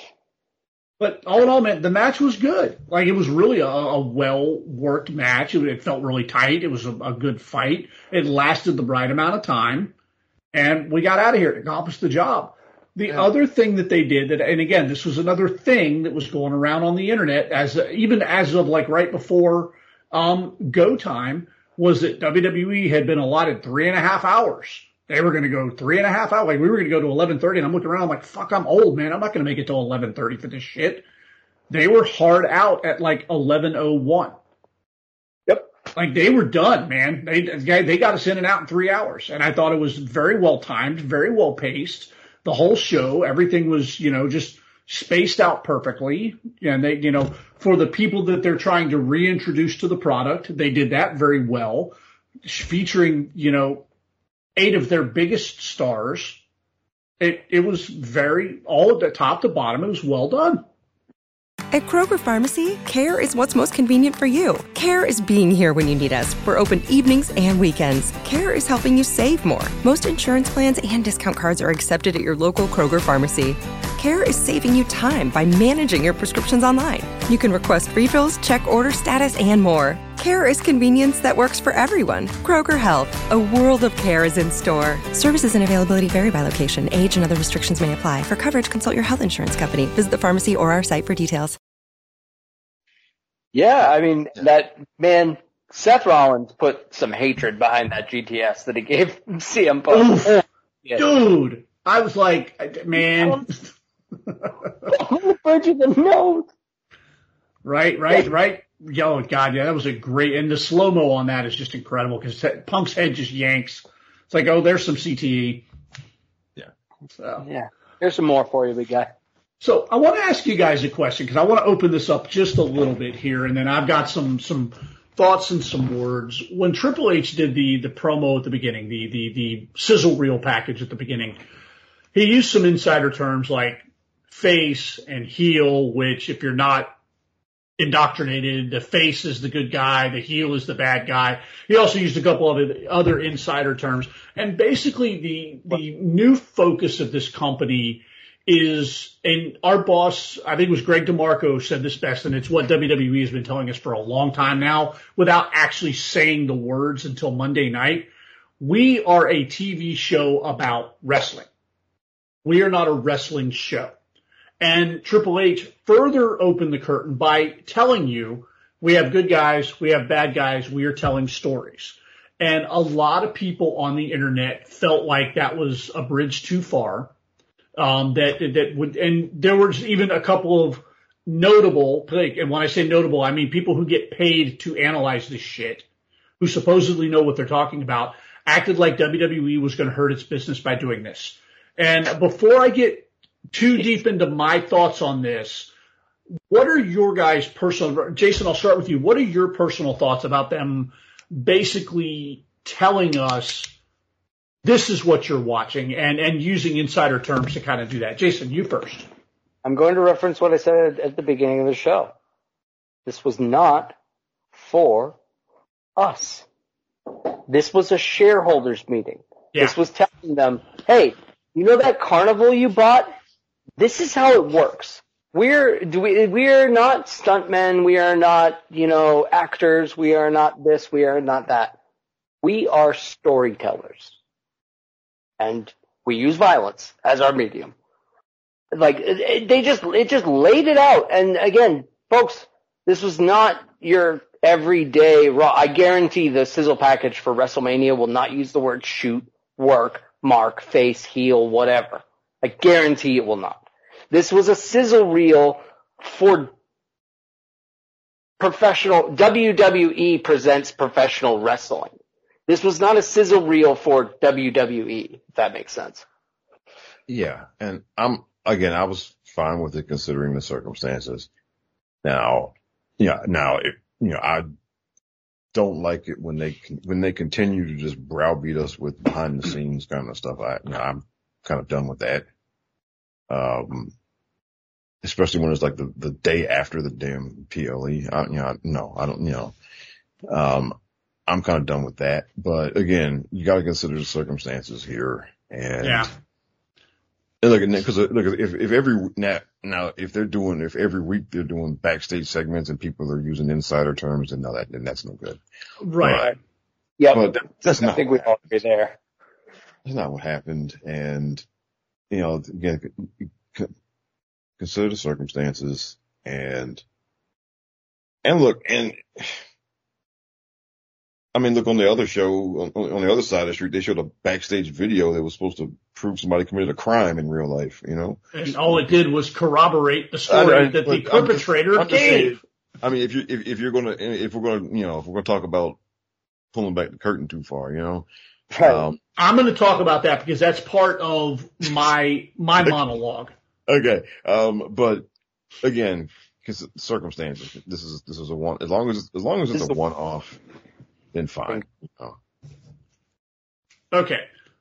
But all in all, man, the match was good. Like, it was really a, a well-worked match. It, it felt really tight. It was a, a good fight. It lasted the right amount of time. And we got out of here. It accomplished the job. The yeah. other thing that they did, that, and again, this was another thing that was going around on the internet, as even as of like right before um go time, was that W W E had been allotted three and a half hours. They were going to go three and a half hours. Like, we were going to go to eleven thirty, and I'm looking around, I'm like, fuck, I'm old, man. I'm not going to make it till eleven thirty for this shit. They were hard out at like eleven oh one. Yep. Like, they were done, man. They, they got us in and out in three hours. And I thought it was very well timed, very well paced. The whole show, everything was, you know, just spaced out perfectly. And they, you know, for the people that they're trying to reintroduce to the product, they did that very well, featuring, you know, eight of their biggest stars. It, it was very, all of the top to bottom, it was well done. At Kroger Pharmacy, care is what's most convenient for you. Care is being here when you need us. We're open evenings and weekends. Care is helping you save more. Most insurance plans and discount cards are accepted at your local Kroger Pharmacy. Care is saving you time by managing your prescriptions online. You can request refills, check order status, and more. Care is convenience that works for everyone. Kroger Health, a world of care is in store. Services and availability vary by location. Age and other restrictions may apply. For coverage, consult your health insurance company. Visit the pharmacy or our site for details. Yeah, I mean, that, man, Seth Rollins put some hatred behind that G T S that he gave C M Punk. Oof, yeah. Dude, I was like, man. On the bridge of the nose. Right, right, right. Oh, God, yeah, that was a great, and the slow-mo on that is just incredible because Punk's head just yanks. It's like, oh, there's some C T E. Yeah. So. Yeah. Here's some more for you, big guy. So I want to ask you guys a question because I want to open this up just a little bit here, and then I've got some some thoughts and some words. When Triple H did the the promo at the beginning, the the the sizzle reel package at the beginning, he used some insider terms like face and heel, which if you're not indoctrinated, the face is the good guy, the heel is the bad guy. He also used a couple of other insider terms, and basically the the new focus of this company is, and our boss, I think it was Greg DeMarco, said this best, and it's what W W E has been telling us for a long time now, without actually saying the words until Monday night. We are a T V show about wrestling. We are not a wrestling show. And Triple H further opened the curtain by telling you, we have good guys, we have bad guys, we are telling stories. And a lot of people on the internet felt like that was a bridge too far. Um, that, that would, and there was even a couple of notable, like, and when I say notable, I mean people who get paid to analyze this shit, who supposedly know what they're talking about, acted like W W E was going to hurt its business by doing this. And before I get too deep into my thoughts on this, what are your guys' personal, Jason, I'll start with you. What are your personal thoughts about them basically telling us this is what you're watching, and, and using insider terms to kind of do that? Jason, you first. I'm going to reference what I said at the beginning of the show. This was not for us. This was a shareholders meeting. Yeah. This was telling them, hey, you know that carnival you bought? This is how it works. We're, do we, we are not stuntmen. We are not, you know, actors. We are not this. We are not that. We are storytellers. And we use violence as our medium. Like, it, it, they just, it just laid it out. And again, folks, this was not your everyday raw. I guarantee the sizzle package for WrestleMania will not use the word shoot, work, mark, face, heel, whatever. I guarantee it will not. This was a sizzle reel for professional, W W E presents professional wrestling. This was not a sizzle reel for W W E, if that makes sense. Yeah. And I'm, again, I was fine with it considering the circumstances. Now, yeah, now, it, you know, I don't like it when they, when they continue to just browbeat us with behind the scenes kind of stuff. I, you know, I'm kind of done with that. Um, especially when it's like the, the day after the damn P L E. I, you know, I, no, I don't, you know, um, I'm kind of done with that. But again, you got to consider the circumstances here. And, yeah. and look, because look, if, if every, now, now, if they're doing, if every week they're doing backstage segments and people are using insider terms, then no, that, then that's no good. Right. But, Yep. but that, that's not, I think we all agree there. That's not what happened. And, you know, again, consider the circumstances and, and look, and I mean, look on the other show, on, on the other side of the street, they showed a backstage video that was supposed to prove somebody committed a crime in real life, you know? And all it did was corroborate the story I, I, that the I'm perpetrator just, I'm just gave. saying, I mean, if you, if, if you're gonna, if we're gonna, you know, if we're gonna talk about pulling back the curtain too far, you know? Right. Um, I'm going to talk about that because that's part of my, my monologue. Okay. Um, but again, cause circumstances, this is, this is a one, as long as, it's, as long as it's a one off, then fine. Oh. Okay.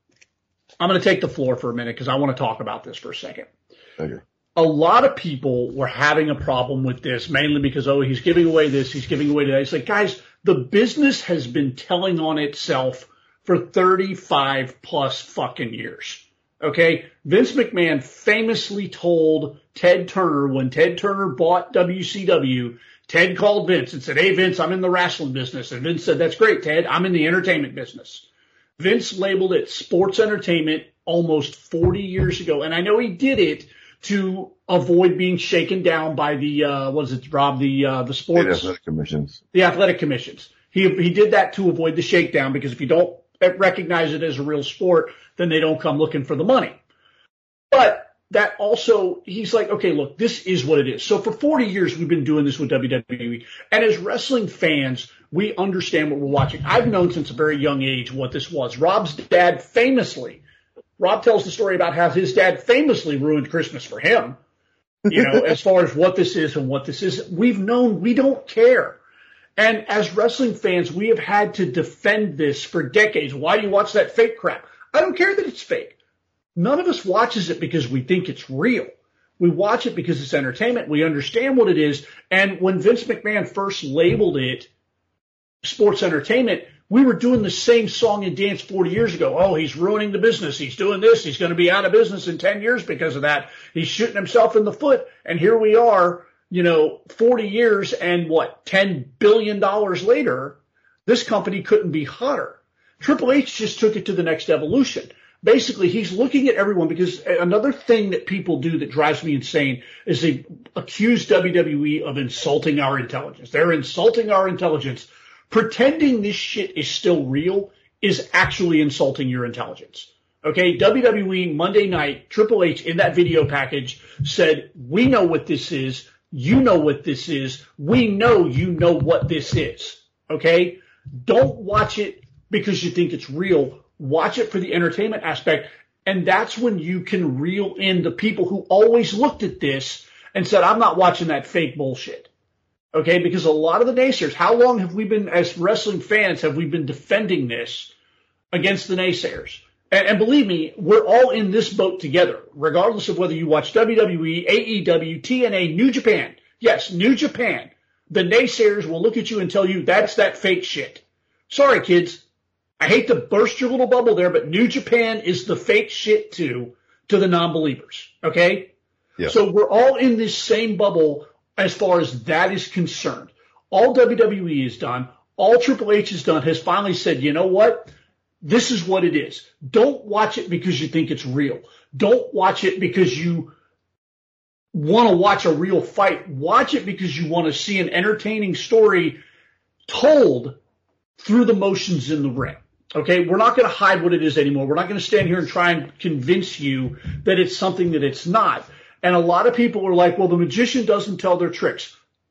I'm going to take the floor for a minute because I want to talk about this for a second. Okay. A lot of people were having a problem with this, mainly because, oh, he's giving away this, he's giving away that. It's like, guys, the business has been telling on itself for thirty-five plus fucking years. Okay. Vince McMahon famously told Ted Turner when Ted Turner bought W C W, Ted called Vince and said, hey, Vince, I'm in the wrestling business. And Vince said, that's great, Ted. I'm in the entertainment business. Vince labeled it sports entertainment almost forty years ago. And I know he did it to avoid being shaken down by the, uh, what is it, Rob, the, uh, the sports. The athletic commissions. The athletic commissions. He, he did that to avoid the shakedown because if you don't recognize it as a real sport, then they don't come looking for the money. But that also, he's like, okay, look, this is what it is. So for forty years, we've been doing this with W W E. And as wrestling fans, we understand what we're watching. I've known since a very young age what this was. Rob's dad famously, Rob tells the story about how his dad famously ruined Christmas for him. You know, as far as what this is and what this is, we've known we don't care. And as wrestling fans, we have had to defend this for decades. Why do you watch that fake crap? I don't care that it's fake. None of us watches it because we think it's real. We watch it because it's entertainment. We understand what it is. And when Vince McMahon first labeled it sports entertainment, we were doing the same song and dance forty years ago. Oh, he's ruining the business. He's doing this. He's going to be out of business in ten years because of that. He's shooting himself in the foot. And here we are, you know, forty years and what, ten billion dollars later, this company couldn't be hotter. Triple H just took it to the next evolution. Basically, he's looking at everyone because another thing that people do that drives me insane is they accuse W W E of insulting our intelligence. They're insulting our intelligence. Pretending this shit is still real is actually insulting your intelligence. Okay, W W E Monday night, Triple H in that video package said, we know what this is. You know what this is. We know you know what this is. Okay? Don't watch it because you think it's real. Watch it for the entertainment aspect. And that's when you can reel in the people who always looked at this and said, I'm not watching that fake bullshit. Okay? Because a lot of the naysayers, how long have we been, as wrestling fans, have we been defending this against the naysayers? And, and believe me, we're all in this boat together, regardless of whether you watch W W E, A E W, T N A, New Japan. Yes, New Japan. The naysayers will look at you and tell you that's that fake shit. Sorry, kids. I hate to burst your little bubble there, but New Japan is the fake shit too, to the non-believers. Okay? Yeah. So we're all in this same bubble as far as that is concerned. All W W E has done, all Triple H has done, has finally said, you know what? This is what it is. Don't watch it because you think it's real. Don't watch it because you want to watch a real fight. Watch it because you want to see an entertaining story told through the motions in the ring. Okay, we're not going to hide what it is anymore. We're not going to stand here and try and convince you that it's something that it's not. And a lot of people are like, well, the magician doesn't tell their tricks.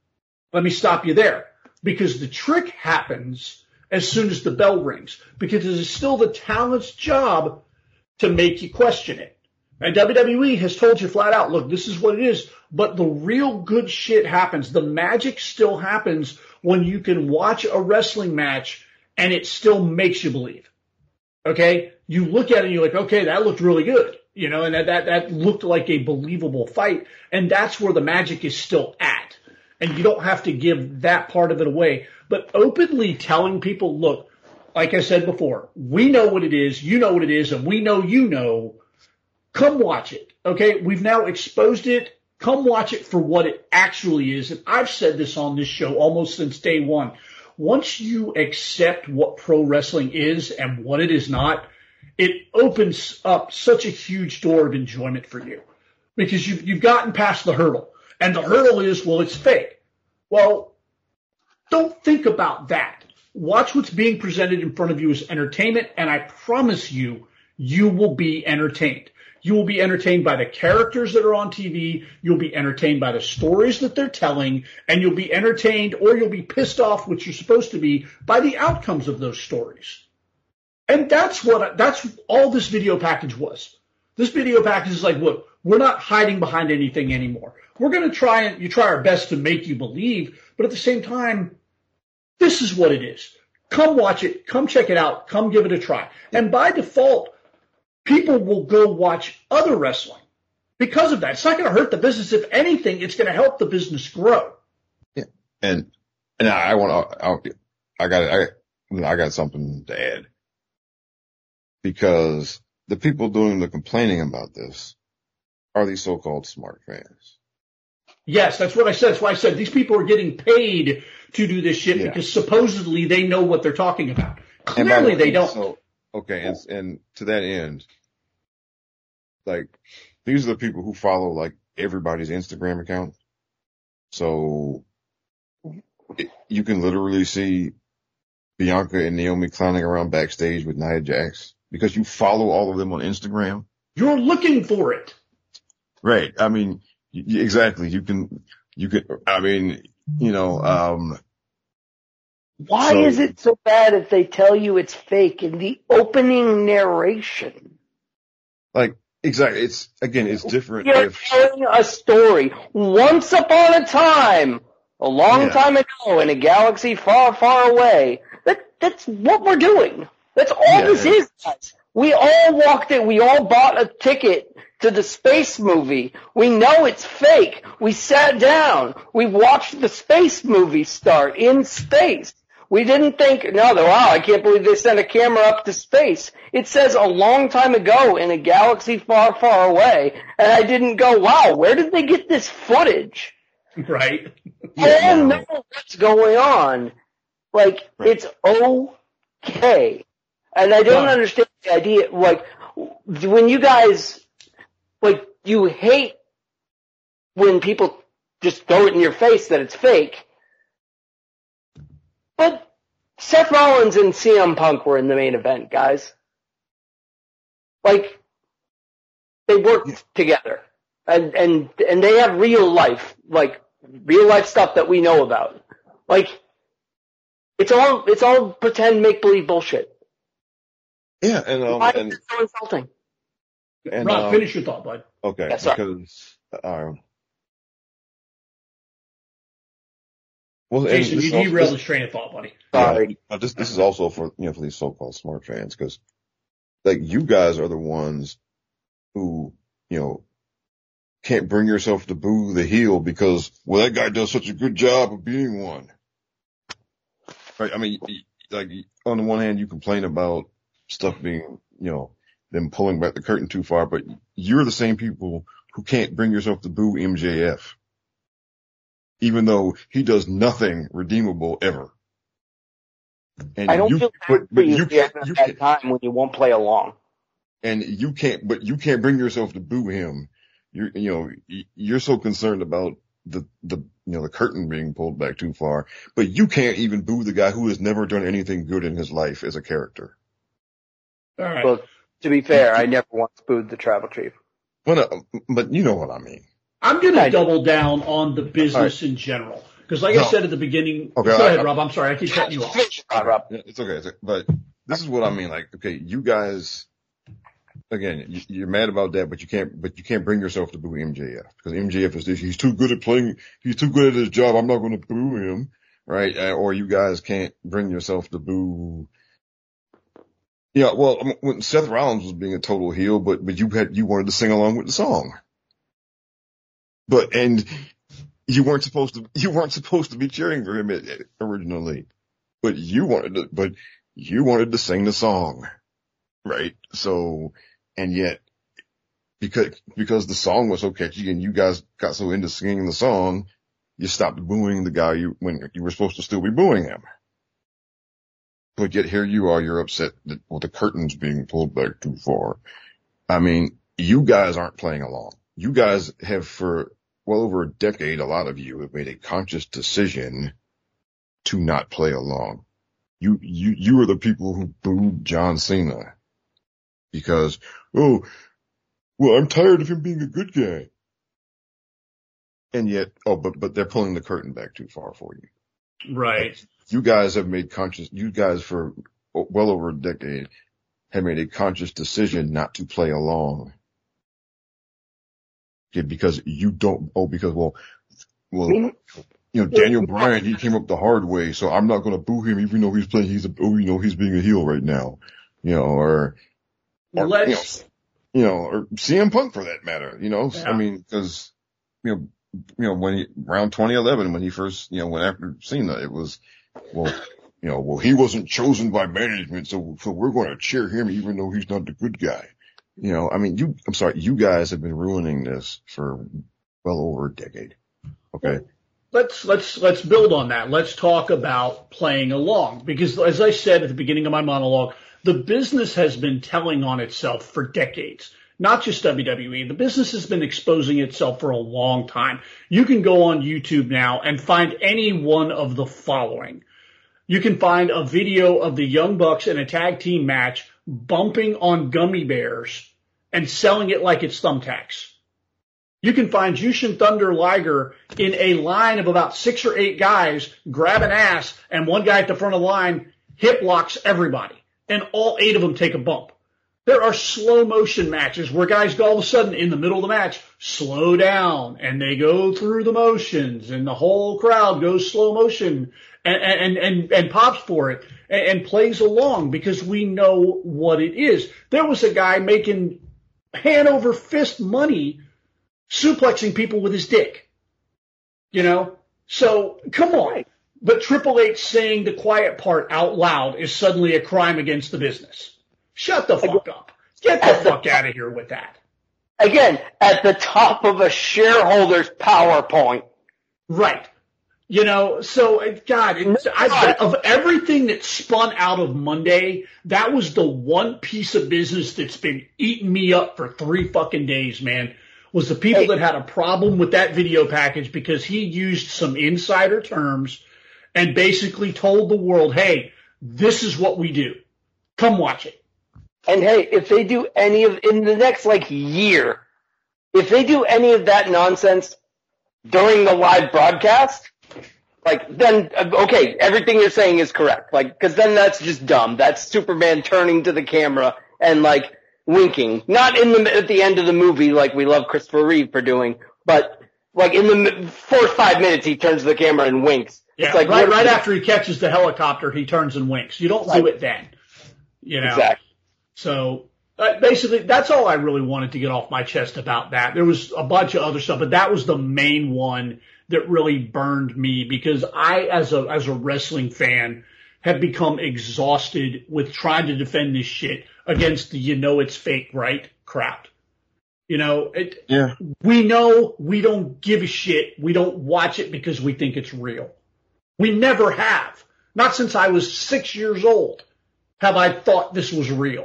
Let me stop you there, because the trick happens as soon as the bell rings, because it is still the talent's job to make you question it. And W W E has told you flat out, look, this is what it is, but the real good shit happens. The magic still happens when you can watch a wrestling match and it still makes you believe. Okay? You look at it and you're like, okay, that looked really good. You know, and that, that, that looked like a believable fight. And that's where the magic is still at. And you don't have to give that part of it away. But openly telling people, look, like I said before, we know what it is, you know what it is, and we know you know. Come watch it. Okay? We've now exposed it. Come watch it for what it actually is. And I've said this on this show almost since day one. Once you accept what pro wrestling is and what it is not, it opens up such a huge door of enjoyment for you, because you've, you've gotten past the hurdle. And the hurdle is, well, it's fake. Well, don't think about that. Watch what's being presented in front of you as entertainment, and I promise you, you will be entertained. You will be entertained by the characters that are on T V. You'll be entertained by the stories that they're telling, and you'll be entertained, or you'll be pissed off, which you're supposed to be, by the outcomes of those stories. And that's what, that's all this video package was. This video package is like, look, we're not hiding behind anything anymore. We're going to try and you try our best to make you believe, but at the same time, this is what it is. Come watch it. Come check it out. Come give it a try. And by default, people will go watch other wrestling because of that. It's not going to hurt the business. If anything, it's going to help the business grow. Yeah. And, and I want to, I got, I, I got something to add, because the people doing the complaining about this are these so-called smart fans. Yes, that's what I said. That's why I said these people are getting paid to do this shit, yeah, because supposedly they know what they're talking about. Clearly they don't. So, okay, and, and to that end, like, these are the people who follow, like, everybody's Instagram account. So it, you can literally see Bianca and Naomi clowning around backstage with Nia Jax because you follow all of them on Instagram. You're looking for it. Right. I mean, y- exactly. You can, you can, I mean, you know, um, why so, is it so bad if they tell you it's fake in the opening narration? Like, exactly. It's, again, it's different. You're if, telling a story. Once upon a time, a long yeah. time ago, in a galaxy far, far away. That, that's what we're doing. That's all yeah, this is, guys. We all walked in, we all bought a ticket to the space movie. We know it's fake. We sat down. We watched the space movie start in space. We didn't think, no, wow, I can't believe they sent a camera up to space. It says a long time ago in a galaxy far, far away. And I didn't go, wow, where did they get this footage? Right. I don't know what's going on. Like, right. It's okay. And I don't understand the idea, like, when you guys, like, you hate when people just throw it in your face that it's fake. But Seth Rollins and C M Punk were in the main event, guys. Like, they worked yeah. together. And, and, and they have real life, like, real life stuff that we know about. Like, it's all, it's all pretend make-believe bullshit. Yeah, and, um, Why and, is it so insulting? And, Rob, um, finish your thought, bud. Okay, yes, because, um, well, Jason, you derailed the train of thought, buddy. Sorry. Yeah, this, this is also for, you know, for these so-called smart fans, because, like, you guys are the ones who, you know, can't bring yourself to boo the heel because, well, that guy does such a good job of being one. Right? I mean, like, on the one hand, you complain about stuff being, you know, them pulling back the curtain too far, but you're the same people who can't bring yourself to boo M J F. Even though he does nothing redeemable ever. And I don't you, feel bad but, for but you, you can't, at you that can't, time when you won't play along. And you can't, but you can't bring yourself to boo him. You're, you know, you're so concerned about the, the, you know, the curtain being pulled back too far, but you can't even boo the guy who has never done anything good in his life as a character. All right. Well, to be fair, I never once booed the Tribal Chief. Well, no, but you know what I mean. I'm going to double down on the business right. in general. Because like no. I said at the beginning, okay, go I, ahead, I, Rob. I'm sorry. I keep cutting you off. Rob. Yeah, it's okay. It's okay. But this is what I mean. Like, okay, you guys, again, you, you're mad about that, but you can't, but you can't bring yourself to boo M J F because M J F is this, he's too good at playing, he's too good at his job. I'm not going to boo him, right? Or you guys can't bring yourself to boo. Yeah, well, when Seth Rollins was being a total heel, but, but you had, you wanted to sing along with the song. But, and you weren't supposed to, you weren't supposed to be cheering for him originally, but you wanted to, but you wanted to sing the song, right? So, and yet, because, because the song was so catchy and you guys got so into singing the song, you stopped booing the guy you, when you were supposed to still be booing him. But yet here you are, you're upset that, well, the curtain's being pulled back too far. I mean, you guys aren't playing along. You guys have for well over a decade, a lot of you have made a conscious decision to not play along. You, you, you are the people who booed John Cena because, oh, well, I'm tired of him being a good guy. And yet, oh, but, but they're pulling the curtain back too far for you. Right. Like, you guys have made conscious, you guys for well over a decade have made a conscious decision not to play along. Okay, because you don't, oh, because, well, well, you know, Daniel Bryan, he came up the hard way, so I'm not going to boo him even though he's playing, he's a, oh, you know, he's being a heel right now, you know, or, or Let's, you know, you know, or C M Punk for that matter, you know, yeah. I mean, cause, you know, you know, when he, around twenty eleven, when he first, you know, went after Cena, it was, well, you know, well, he wasn't chosen by management, so, so we're going to cheer him even though he's not the good guy. You know, I mean, you, I'm sorry, you guys have been ruining this for well over a decade. Okay. Let's, let's, let's build on that. Let's talk about playing along because as I said at the beginning of my monologue, the business has been telling on itself for decades. Not just W W E. The business has been exposing itself for a long time. You can go on YouTube now and find any one of the following. You can find a video of the Young Bucks in a tag team match bumping on gummy bears and selling it like it's thumbtacks. You can find Jushin Thunder Liger in a line of about six or eight guys grabbing ass and one guy at the front of the line hip locks everybody and all eight of them take a bump. There are slow motion matches where guys go all of a sudden in the middle of the match, slow down and they go through the motions and the whole crowd goes slow motion and, and, and, and pops for it and, and plays along because we know what it is. There was a guy making hand over fist money suplexing people with his dick, you know? So come on. But Triple H saying the quiet part out loud is suddenly a crime against the business. Shut the fuck up. Get the fuck out of here with that. Again, at the top of a shareholder's PowerPoint. Right. You know, so, God, it's, I, of everything that spun out of Monday, that was the one piece of business that's been eating me up for three fucking days, man, was the people hey. that had a problem with that video package because he used some insider terms and basically told the world, hey, this is what we do. Come watch it. And hey, if they do any of, in the next like year, if they do any of that nonsense during the live broadcast, like then, okay, everything you're saying is correct. Like, cause then that's just dumb. That's Superman turning to the camera and like winking. Not in the, at the end of the movie like we love Christopher Reeve for doing, but like in the first five minutes he turns to the camera and winks. Yeah, it's like, right, right after he catches the helicopter, he turns and winks. You don't right. do it then. You know? Exactly. So uh, basically, that's all I really wanted to get off my chest about that. There was a bunch of other stuff, but that was the main one that really burned me because I, as a as a wrestling fan, have become exhausted with trying to defend this shit against the you know it's fake, right crowd. You know, it, yeah. we know we don't give a shit. We don't watch it because we think it's real. We never have. Not since I was six years old have I thought this was real.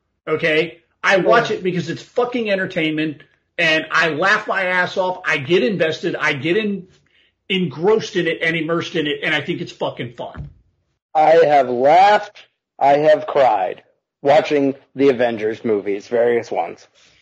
Okay? I watch it because it's fucking entertainment and I laugh my ass off. I get invested. I get in, engrossed in it and immersed in it and I think it's fucking fun. I have laughed. I have cried watching the Avengers movies, various ones.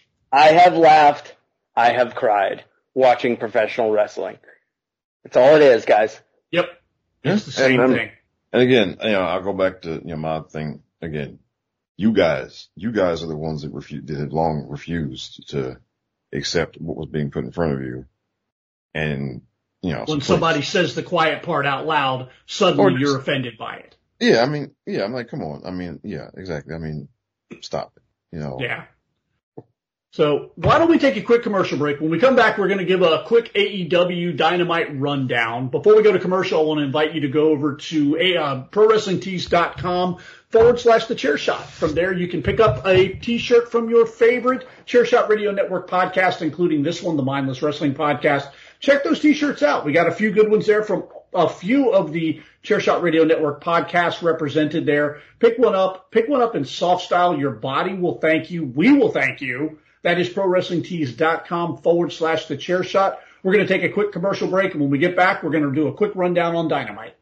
I have laughed. I have cried watching professional wrestling. That's all it is, guys. Yep. It's Yeah. the same and, thing. And again, you know, I'll go back to, you know, my thing again. You guys, you guys are the ones that refused, that had long refused to accept what was being put in front of you. And, you know, When so somebody says the quiet part out loud, suddenly Or- you're offended by it. yeah, I mean, yeah, I'm like, come on. I mean, yeah, exactly. I mean, stop it, you know. Yeah. So why don't we take a quick commercial break? When we come back, we're going to give a quick A E W Dynamite rundown. Before we go to commercial, I want to invite you to go over to a, uh, ProWrestlingTees.com forward slash the chair shot. From there, you can pick up a t-shirt from your favorite Chairshot Radio Network podcast, including this one, the Mindless Wrestling Podcast. Check those t-shirts out. We got a few good ones there from a few of the Chairshot Radio Network podcasts represented there. Pick one up, pick one up in soft style. Your body will thank you. We will thank you. That is ProWrestlingTees.com forward slash the chair shot. We're going to take a quick commercial break, and when we get back, we're going to do a quick rundown on Dynamite.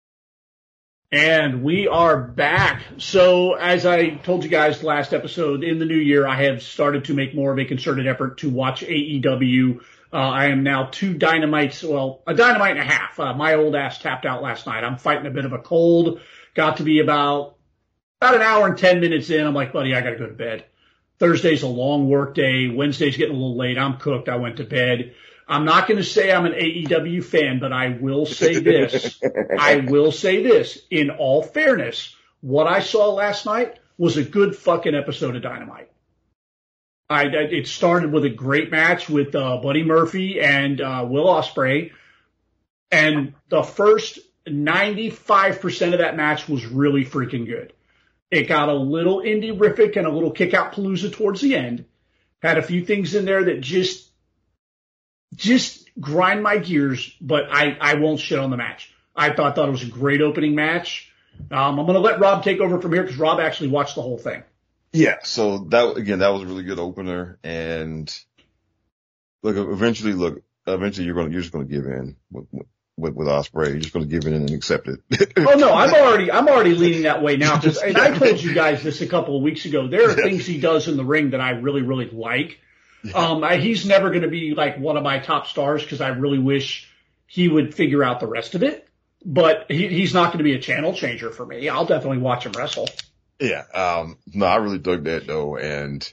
And we are back. So as I told you guys last episode, in the new year, I have started to make more of a concerted effort to watch A E W. Uh, I am now two Dynamites, well, a Dynamite and a half. Uh, my old ass tapped out last night. I'm fighting a bit of a cold. Got to be about, about an hour and ten minutes in. I'm like, buddy, I got to go to bed. Thursday's a long work day. Wednesday's getting a little late. I'm cooked. I went to bed. I'm not going to say I'm an A E W fan, but I will say this. I will say this. In all fairness, what I saw last night was a good fucking episode of Dynamite. I, it started with a great match with uh, Buddy Murphy and uh, Will Ospreay. And the first ninety-five percent of that match was really freaking good. It got a little indie-rific and a little kick-out-palooza towards the end. Had a few things in there that just, just grind my gears, but I, I won't shit on the match. I thought, thought it was a great opening match. Um, I'm going to let Rob take over from here because Rob actually watched the whole thing. Yeah. So that, again, that was a really good opener. And look, eventually, look, eventually you're going to, you're just going to give in with, with, with Ospreay. You're just going to give in and accept it. Oh no, I'm already, I'm already leaning that way now. Cause, and I told you guys this a couple of weeks ago. There are Yeah. things he does in the ring that I really, really like. Yeah. Um, I, he's never going to be like one of my top stars because I really wish he would figure out the rest of it. But he, he's not going to be a channel changer for me. I'll definitely watch him wrestle. Yeah. Um, no, I really dug that though. And,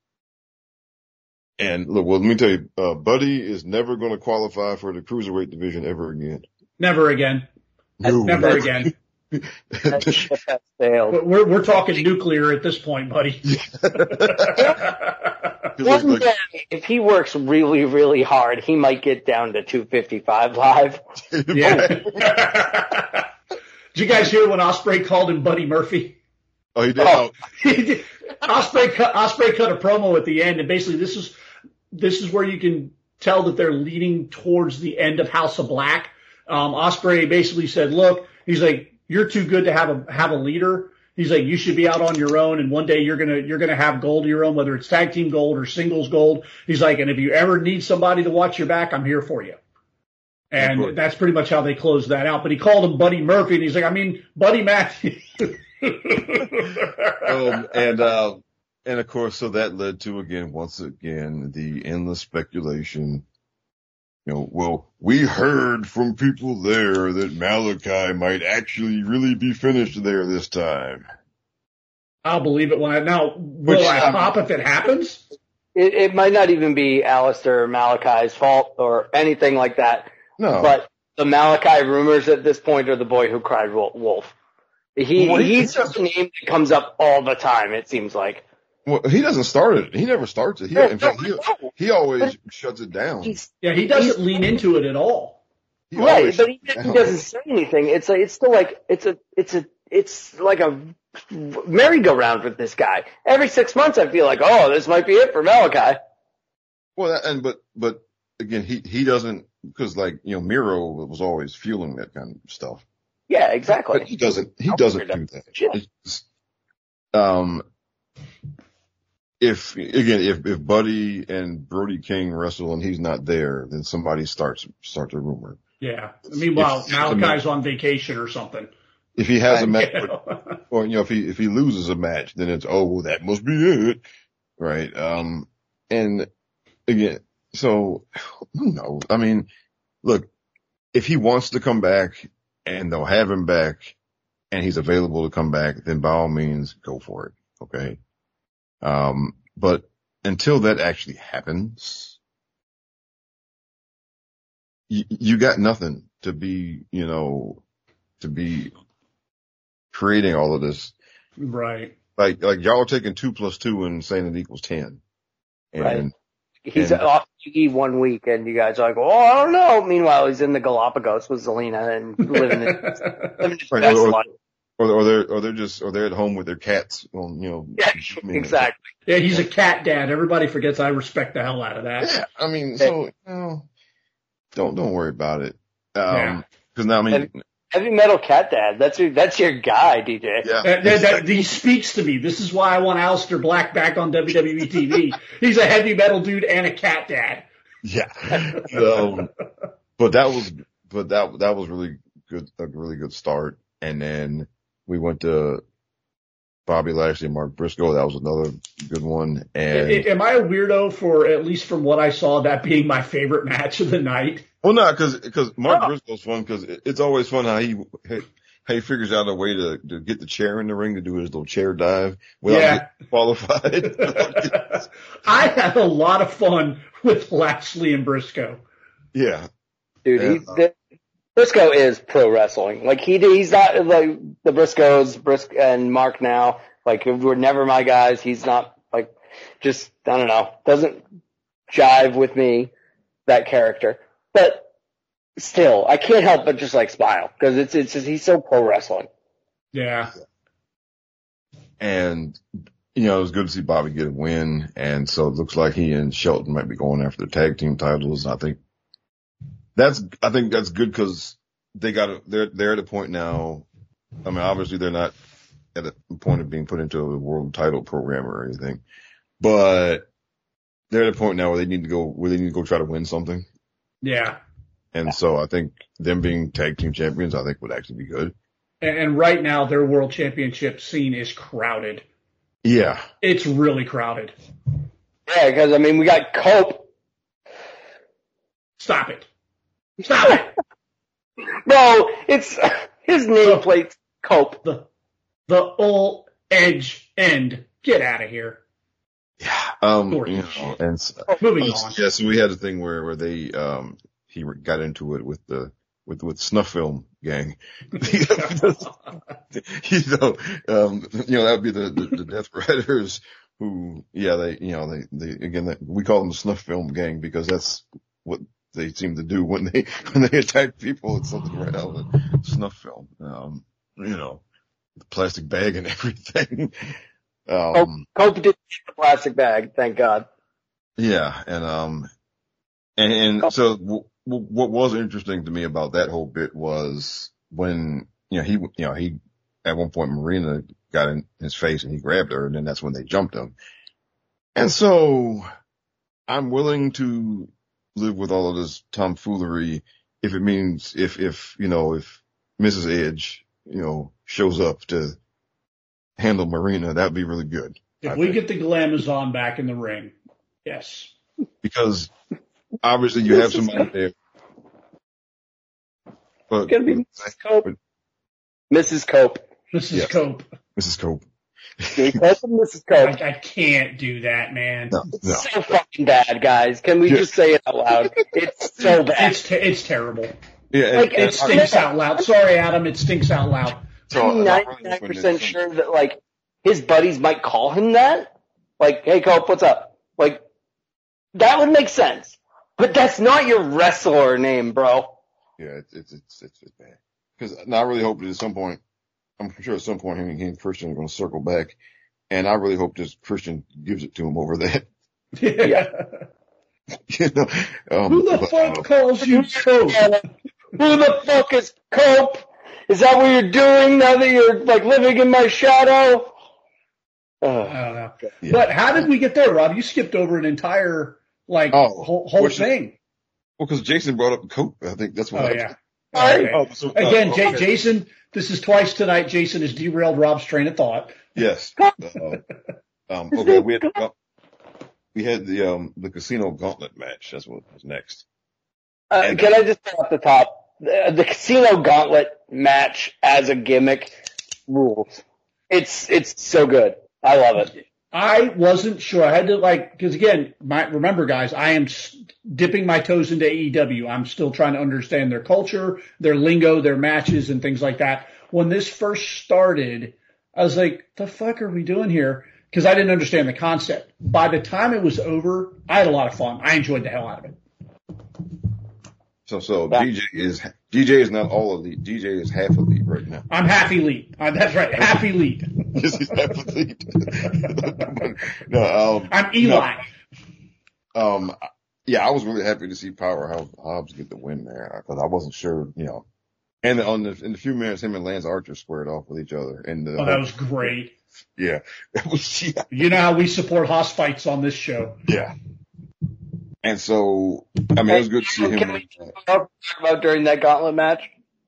and look, well, let me tell you, uh, Buddy is never going to qualify for the cruiserweight division ever again. Never again. No. Never again. That ship has sailed. We're, we're talking nuclear at this point, buddy. One Like, day, if he works really, really hard, he might get down to two fifty-five live. Yeah. Did you guys hear when Ospreay called him Buddy Murphy? Oh, he did. Oh. Oh. Ospreay cut, Ospreay cut a promo at the end, and basically this is this is where you can tell that they're leading towards the end of House of Black. Um, Ospreay basically said, "Look, he's like, you're too good to have a have a leader. He's like, you should be out on your own, and one day you're gonna you're gonna have gold of your own, whether it's tag team gold or singles gold." He's like, and if you ever need somebody to watch your back, I'm here for you. And that's pretty much how they closed that out. But he called him Buddy Murphy, and he's like, I mean, Buddy Matthews. um, and, uh, and of course, so that led to, again, once again, the endless speculation. You know, well, we heard from people there that Malachi might actually really be finished there this time. I'll believe it when I, now, will Which, I um, pop if it happens? It, it might not even be Alistair or Malachi's fault or anything like that. No. But the Malachi rumors at this point are the boy who cried wolf. He, Well, he- he's just a name that comes up all the time, it seems like. Well, he doesn't start it. He never starts it. He, No, in fact, no, he, no. he always shuts it down. He's, Yeah, he doesn't lean into it at all. He right, always but he, shuts it he down. doesn't say anything. It's like, it's still like, it's a, it's a, it's like a merry-go-round with this guy. Every six months I feel like, oh, this might be it for Malachi. Well, that, and, but, but again, he, he doesn't, because like, you know, Miro was always fueling that kind of stuff. Yeah, exactly. But he doesn't, he I'll doesn't figure do it that. Shit. It's- um, if, again, if, if Buddy and Brody King wrestle and he's not there, then somebody starts, starts a rumor. Yeah. Meanwhile, If- Malachi's on vacation or something. If he has a match, You know? or, you know, if he, if he loses a match, then it's, oh, well, that must be it. Right. Um, and again, so who knows? I mean, look, if he wants to come back and they'll have him back and he's available to come back, then by all means go for it. Okay. Um, but until that actually happens, you, you got nothing to be, you know, to be creating all of this. Right. Like, like y'all are taking two plus two and saying it equals ten. And, Right. He's and, off T V one week, and you guys are like, "Oh, I don't know." Meanwhile, he's in the Galapagos with Zelina and living, his, living his right, best or, life. or, or they're, or they're just, or they're at home with their cats. Well, you know, Yeah, I mean, exactly. Yeah, he's a cat dad. Everybody forgets I respect the hell out of that. Yeah, I mean, so you know, don't don't worry about it. Um, Yeah. because now I mean, Heavy, heavy metal cat dad. That's your that's your guy, D J. yeah, That, that, that, he speaks to me. This is why I want Aleister Black back on W W E T V. He's a heavy metal dude and a cat dad. yeah. Um, but that was, but that that was really good, a really good start. And then we went to Bobby Lashley and Mark Briscoe. That was another good one. And A- Am I a weirdo for, at least from what I saw, that being my favorite match of the night? well, not because because Mark Oh. Briscoe's fun because it's always fun how he how he figures out a way to to get the chair in the ring to do his little chair dive without Yeah. getting qualified. I had a lot of fun with Lashley and Briscoe. yeah. Dude, Yeah. he's the, Briscoe is pro wrestling. Like he he's not like the Briscoes, Briscoe and Mark now. Like were never my guys. He's not like just I don't know. Doesn't jive with me, that character. But still, I can't help but just like smile because it's it's just he's so pro wrestling. Yeah. And, you know, it was good to see Bobby get a win. And so it looks like he and Shelton might be going after the tag team titles. I think that's, I think that's good because they got, a, they're, they're at a point now. I mean, obviously they're not at a point of being put into a world title program or anything, but they're at a point now where they need to go, where they need to go try to win something. Yeah. And so I think them being tag team champions, I think would actually be good. And, and right now their world championship scene is crowded. Yeah. It's really crowded. Yeah, because I mean we got Cope. Stop it. Stop it. No, it's his nameplate's Cope. The, the old edge end. Get out of here. Yeah. Um, Sure. you know, and so, Moving Oh, on. yeah, so we had a thing where, where they, um, he got into it with the, with, with Snuff Film Gang. you know, um, you know, that would be the, the, the Death Riders who, yeah, they, you know, they, they, again, they, we call them the Snuff Film Gang because that's what they seem to do when they, when they attack people. It's something right out of a snuff film. Um, you know, the plastic bag and everything. Cope, Um, Cope did get the plastic bag, thank God. Yeah, and um, and, and so w- w- what was interesting to me about that whole bit was when you know he you know he at one point Marina got in his face and he grabbed her and then that's when they jumped him, and so I'm willing to live with all of this tomfoolery if it means if if you know if Missus Edge you know shows up to handle Marina, that'd be really good. If I we think. get the Glamazon back in the ring, yes. Because obviously you have somebody there. But, It's gonna be Missus Cope. but- Missus Cope. Missus Yes. Cope. Missus Cope. Dude, that's Missus Cope. I, I can't do that, man. No, It's no. so fucking bad, guys. Can we Yeah. just say it out loud? It's so bad. It's te- it's terrible. Yeah, and, Like, and It stinks out loud. Sorry, Adam. It stinks out loud. so I'm not really ninety-nine when percent there's sure that, like, his buddies might call him that. Like, hey, Cope, what's up? Like, that would make sense. But that's not your wrestler name, bro. Yeah, it's, it's, it's, it's, it's bad. Cause now I really hope that at some point, I'm sure at some point he, he and Christian are going to circle back. And I really hope this Christian gives it to him over that. Yeah. you know, um, Who the but, fuck uh, calls you Cope? Who the fuck is Cope? Is that what you're doing now that you're, like, living in my shadow? I Ugh. don't know. Yeah. But how did we get there, Rob? You skipped over an entire, like, Oh, whole, whole which is- thing. well, cause Jason brought up Cope. I think that's what Oh, happened. yeah. Sorry. Okay. Oh, so, uh, Again, J- okay. Jason, this is twice tonight. Jason has derailed Rob's train of thought. Yes. Uh, um, okay, we had, uh, we had the, um, the casino gauntlet match. That's what was next. Uh, can I just say off the top, the, the Casino Gauntlet match as a gimmick rules. It's it's so good. I love it. I wasn't sure. I had to like, because again, my, remember guys, I am dipping my toes into A E W. I'm still trying to understand their culture, their lingo, their matches and things like that. When this first started, I was like, the fuck are we doing here? Because I didn't understand the concept. By the time it was over, I had a lot of fun. I enjoyed the hell out of it. So, so yeah. D J is, D J is not all elite. D J is half elite right now. I'm half elite. Uh, that's right. Half elite. Yes, he's half elite. no, um, I'm Eli. No. Um, yeah, I was really happy to see Powerhouse Hobbs get the win there because I wasn't sure, you know. And on the, in a few minutes, him and Lance Archer squared off with each other. And the, oh, that was great. Yeah. It was, yeah. You know how we support house fights on this show. Yeah. And so, I mean, it was good to see him. Can we talk about during that gauntlet match?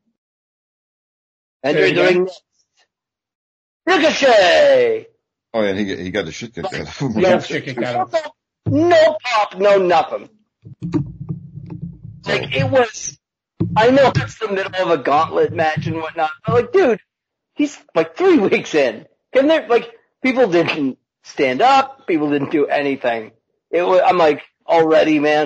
And you're doing Ricochet! Oh, yeah, he, he got the shit kicked out of him. No shit kicked out of him. No pop, no nothing. Like, it was, I know it's the middle of a gauntlet match and whatnot, but like, dude, he's like three weeks in. Can there, like, people didn't stand up, people didn't do anything. It was, I'm like, already, man.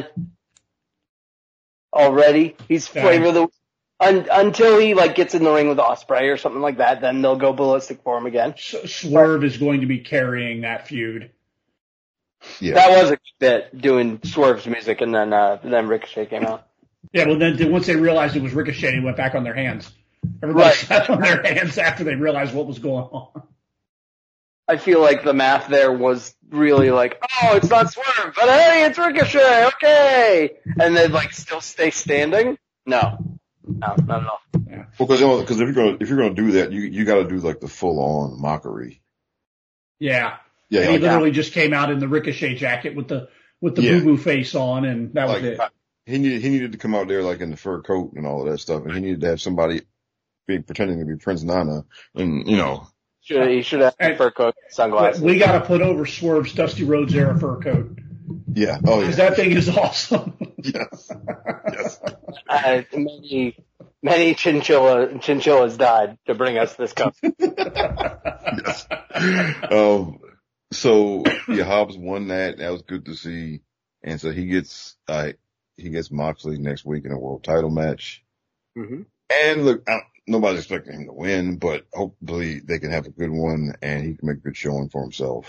Already. He's flavor of the un, until he like gets in the ring with Ospreay or something like that, then they'll go ballistic for him again. Swerve is going to be carrying that feud. Yeah. That was a good bit, doing Swerve's music, and then uh then Ricochet came out. Yeah, well then once they realized it was Ricochet, they went back on their hands. Everybody Right. sat on their hands after they realized what was going on. I feel like the math there was really like, oh, it's not Swerve, but hey, it's Ricochet, okay! And they'd like still stay standing? No. No, not at all. Yeah. Well, cause, you know, cause if you're gonna, if you're gonna do that, you, you gotta do like the full on mockery. Yeah. Yeah. And he like, literally just came out in the Ricochet jacket with the, with the Yeah. boo-boo face on, and that was like, it. He needed, he needed to come out there like in the fur coat and all of that stuff, and he needed to have somebody be pretending to be Prince Nana, and you know. Should, he should have And- fur coat, sunglasses. We gotta put over Swerve's Dusty Rhodes era fur coat. Yeah. Oh yeah. Cause that thing is awesome. Yes. Yes. Uh, many, many chinchilla, chinchillas died to bring us this cup. Yes. Um, so yeah, Hobbs won that. That was good to see. And so he gets, uh, he gets Moxley next week in a world title match. Mm-hmm. And look, I, nobody's expecting him to win, but hopefully they can have a good one and he can make a good showing for himself.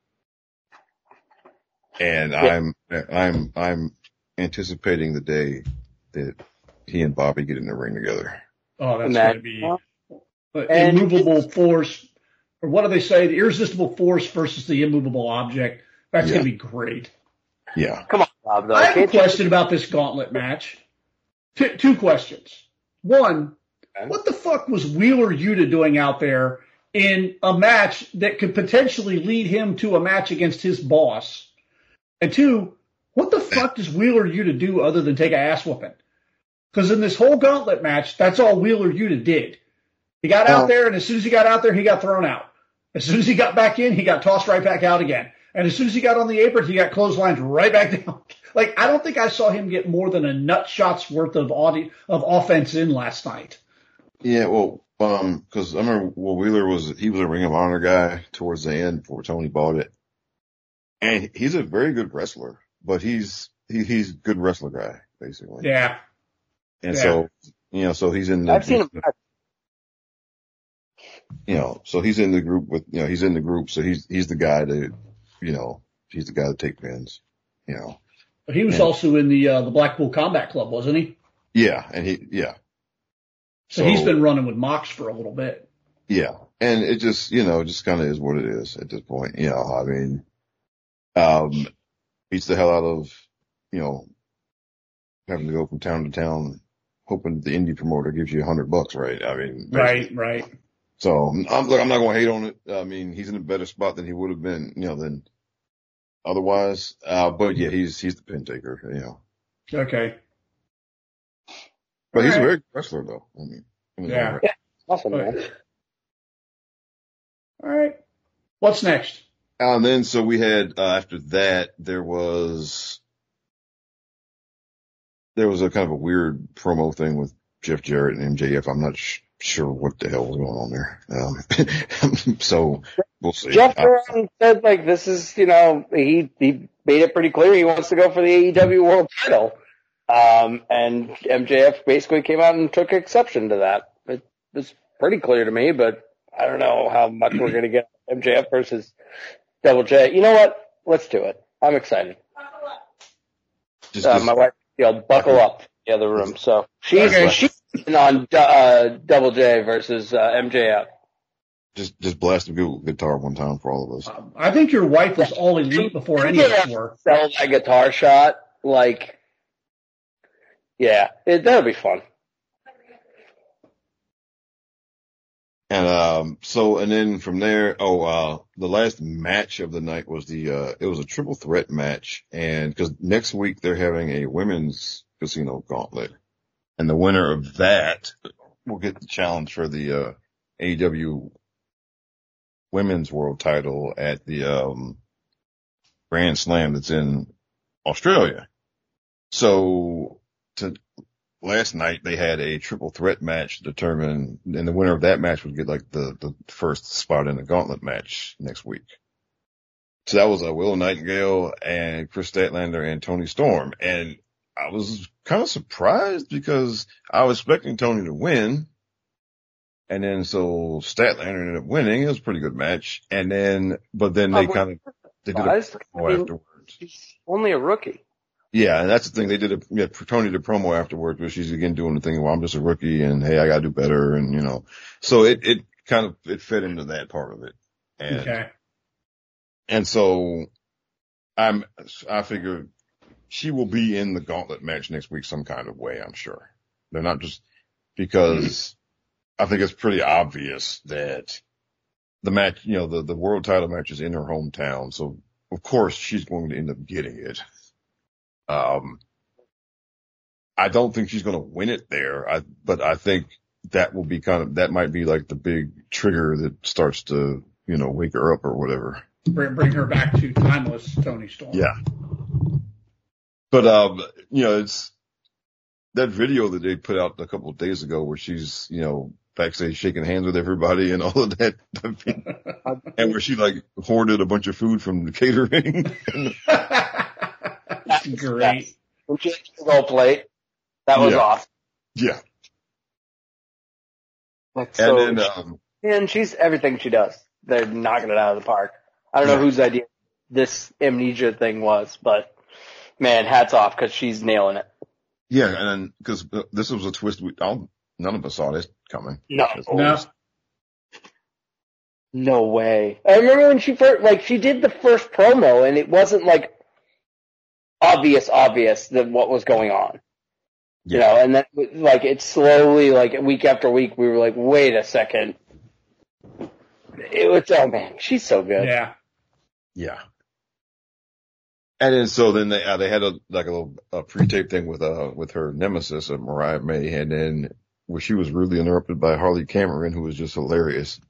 And Yeah. I'm, I'm, I'm anticipating the day that he and Bobby get in the ring together. Oh, that's Matt- gonna be uh, And- immovable force, or what do they say? The irresistible force versus the immovable object. That's Yeah. gonna be great. Yeah. Come on, Bob, though. I have a Can't you- question about this gauntlet match. Two, two questions. One, what the fuck was Wheeler Yuta doing out there in a match that could potentially lead him to a match against his boss? And two, what the fuck does Wheeler Yuta do other than take a ass whooping? Because in this whole gauntlet match, that's all Wheeler Yuta did. He got out Oh. there, and as soon as he got out there, he got thrown out. As soon as he got back in, he got tossed right back out again. And as soon as he got on the apron, he got clotheslined right back down. Like, I don't think I saw him get more than a nut shot's worth of audi- of offense in last night. Yeah, well, um, cause I remember well, Wheeler was, he was a Ring of Honor guy towards the end before Tony bought it. And he's a very good wrestler, but he's, he, he's a good wrestler guy, basically. Yeah. And yeah. so, you know, so he's in the, I've seen him. you know, so he's in the group with, you know, he's in the group. So he's, he's the guy to, you know, he's the guy to take pins, you know. But he was Yeah. also in the uh, the Blackpool Combat Club, wasn't he? Yeah. And he, yeah. So, he's been running with Mox for a little bit. Yeah. And it just, you know, just kind of is what it is at this point. You know, I mean, um, beats the hell out of, you know, having to go from town to town, hoping that the indie promoter gives you a hundred bucks, right? I mean, Right, right. So I'm, look, I'm not going to hate on it. I mean, he's in a better spot than he would have been, you know, than otherwise. Uh, but yeah, he's, he's the pin taker, you know, Okay. but he's All a right. very good wrestler though. I mean, I mean, Yeah. Awesome, man. All right. What's next? And then, so we had, uh, after that, there was, there was a kind of a weird promo thing with Jeff Jarrett and M J F. I'm not sh- sure what the hell was going on there. Um, so we'll see. Jeff Jarrett said, like, this is, you know, he, he made it pretty clear he wants to go for the A E W World Title. Um, and M J F basically came out and took exception to that. It was pretty clear to me, but I don't know how much we're going to get M J F versus Double J. You know what? Let's do it. I'm excited. Just, Uh, just, my wife, you know, buckle up in the other room. So she's, Okay. she's on, uh, Double J versus, uh, M J F. just, just blast a Google guitar one time for all of us. Um, I think your wife was all elite before any of us were. Sell that guitar shot, like, yeah, it, that'll be fun. And, um, so, and then from there, oh, uh, the last match of the night was the, uh, it was a triple threat match. And cause next week they're having a women's casino gauntlet. And the winner of that will get the challenge for the, uh, A E W women's world title at the, um, Grand Slam that's in Australia. So to, last night they had a triple threat match to determine, and the winner of that match would get like the, the first spot in the gauntlet match next week. So that was a uh, Willow Nightingale and Chris Statlander and Tony Storm. And I was kind of surprised because I was expecting Tony to win. And then so Statlander ended up winning. It was a pretty good match. And then, but then they Oh, kind of, they did a surprised? promo I mean, afterwards. He's only a rookie. Yeah, and that's the thing. They did a, yeah, Tony did a promo afterwards where she's again doing the thing, well, I'm just a rookie and hey, I gotta do better. And, you know, so it, it kind of, it fit into that part of it. And, Okay. and so I'm, I figure she will be in the gauntlet match next week some kind of way, I'm sure. They're not just because I think it's pretty obvious that the match, you know, the, the world title match is in her hometown. So of course she's going to end up getting it. Um, I don't think she's going to win it there. I, but I think that will be kind of, that might be like the big trigger that starts to, you know, wake her up or whatever. Bring, bring her back to timeless Tony Storm. Yeah. But, um, you know, it's that video that they put out a couple of days ago where she's, you know, backstage shaking hands with everybody and all of that. And where she like hoarded a bunch of food from the catering. That's great. When she had the gold plate, that was Yeah. awesome. Yeah. Like, And so, then, um, and she's everything she does. They're knocking it out of the park. I don't know Yeah. whose idea this amnesia thing was, but man, hats off because she's nailing it. yeah, and then, cause this was a twist we, all, none of us saw this coming. No. No. No way. I remember when she first, like, she did the first promo and it wasn't like obvious, obvious that what was going on. You Yeah. know, and then, like, it slowly, like, week after week, we were like, wait a second. It was, oh man, she's so good. Yeah. Yeah. And then so then they uh, they had a like a little a pre-tape thing with uh with her nemesis, uh, Mariah May, and then where she was rudely interrupted by Harley Cameron, who was just hilarious.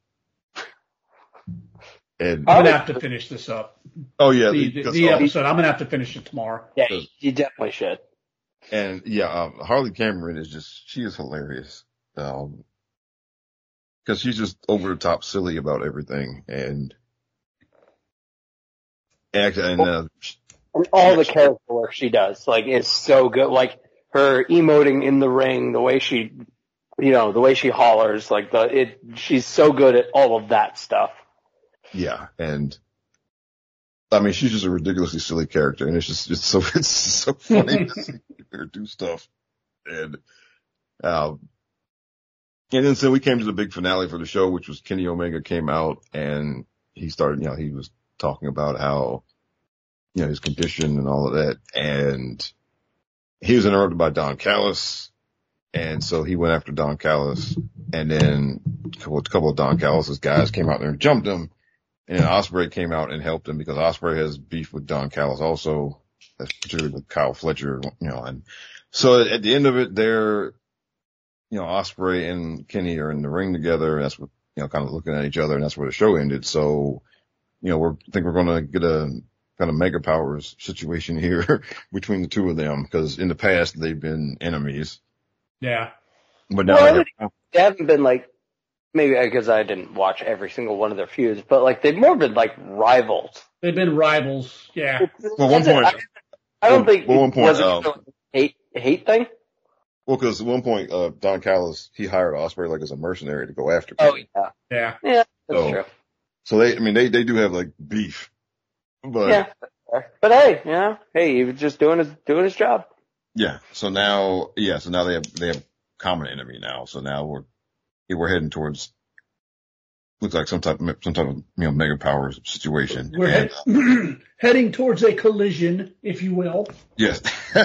And I'm gonna have to finish this up. oh yeah, The, the, because- the oh, episode. I'm gonna have to finish it tomorrow. Yeah, you definitely should. and yeah, um, Harley Cameron is just she is hilarious. Um, because she's just over the top silly about everything, and and, and uh, And all the character work she does, like, is so good. Like, her emoting in the ring, the way she, you know, the way she hollers, like, the, it, she's so good at all of that stuff. yeah, and I mean, she's just a ridiculously silly character, and it's just it's so it's so funny to see her do stuff. And um, and then so we came to the big finale for the show, which was Kenny Omega came out and he started, you know, he was talking about how, you know, his condition and all of that, and he was interrupted by Don Callis, and so he went after Don Callis, and then a couple, a couple of Don Callis' guys came out there and jumped him. And Ospreay came out and helped him because Ospreay has beef with Don Callis also, particularly with Kyle Fletcher, you know, and so at the end of it, they're, you know, Ospreay and Kenny are in the ring together. And that's what, you know, kind of looking at each other, and that's where the show ended. So, you know, we're, I think we're going to get a kind of mega powers situation here between the two of them because in the past they've been enemies. Yeah. But now Well, they, they, have, they haven't been like, maybe because I didn't watch every single one of their feuds, but like they've more been like rivals. They've been rivals. Yeah. well, one point, I, I don't well, think well, one point, was it um, a hate hate thing. well, because at one point, uh, Don Callis, he hired Ospreay like as a mercenary to go after Oh Kenny. yeah, Yeah. yeah, that's So- true. So they, I mean, they, they do have like beef, but Yeah, but hey, you know, hey, he was just doing his doing his job. yeah. So now, yeah, so now they have, they have common enemy now. So now we're, yeah, we're heading towards, looks like some type, some type of, you know, mega power situation. We're And, head, heading towards a collision, if you will. yes.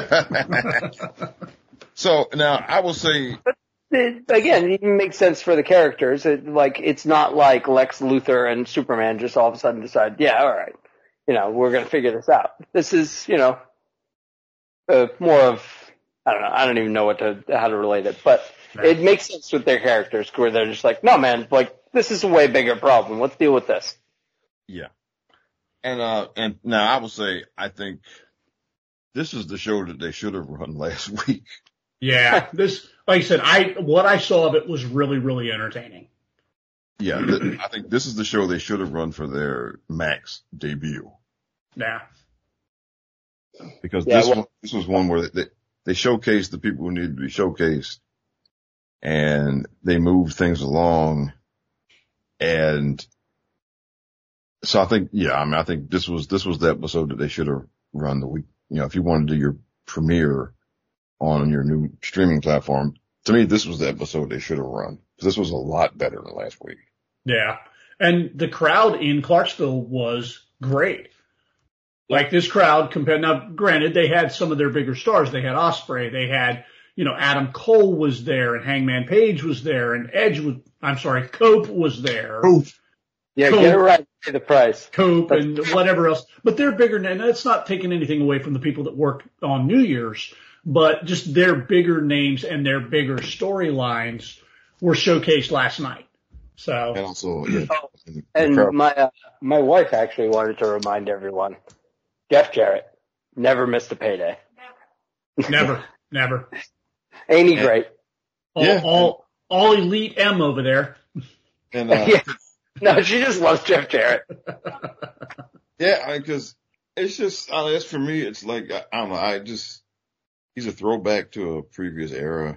So now I will say, It, again, it makes sense for the characters. It, like, it's not like Lex Luthor and Superman just all of a sudden decide, yeah, all right, you know, we're going to figure this out. This is, you know, uh, more of, I don't know, I don't even know what to, how to relate it, but it makes sense with their characters where they're just like, no, man, like, this is a way bigger problem. Let's deal with this. yeah. And, uh, and now I will say, I think this is the show that they should have run last week. Yeah. This, like I said, I, what I saw of it was really, really entertaining. Yeah. th- I think this is the show they should have run for their Max debut. Yeah. Because Yeah, this well- one, this was one where they, they showcased the people who needed to be showcased and they moved things along. And so I think, yeah, I mean, I think this was, this was the episode that they should have run the week. You know, if you want to do your premiere on your new streaming platform, to me, this was the episode they should have run. This was a lot better than last week. Yeah. And the crowd in Clarksville was great. Like this crowd compared, now granted, they had some of their bigger stars. They had Ospreay. They had, you know, Adam Cole was there and Hangman Page was there and Edge was, I'm sorry, Cope was there. Yeah, Cool. get it right. Pay the price. Cope and whatever else. But they're bigger than, and that's not taking anything away from the people that work on New Year's, but just their bigger names and their bigger storylines were showcased last night. So, And also, yeah, Oh, the and crowd- my uh, my wife actually wanted to remind everyone, Jeff Jarrett never missed a payday. never, never. Ain't he great? All, Yeah. all, all elite M over there. and, uh, Yeah. No, she just loves Jeff Jarrett. yeah, I mean, cause it's just, I guess for me, it's like, I, I don't know, I just, he's a throwback to a previous era.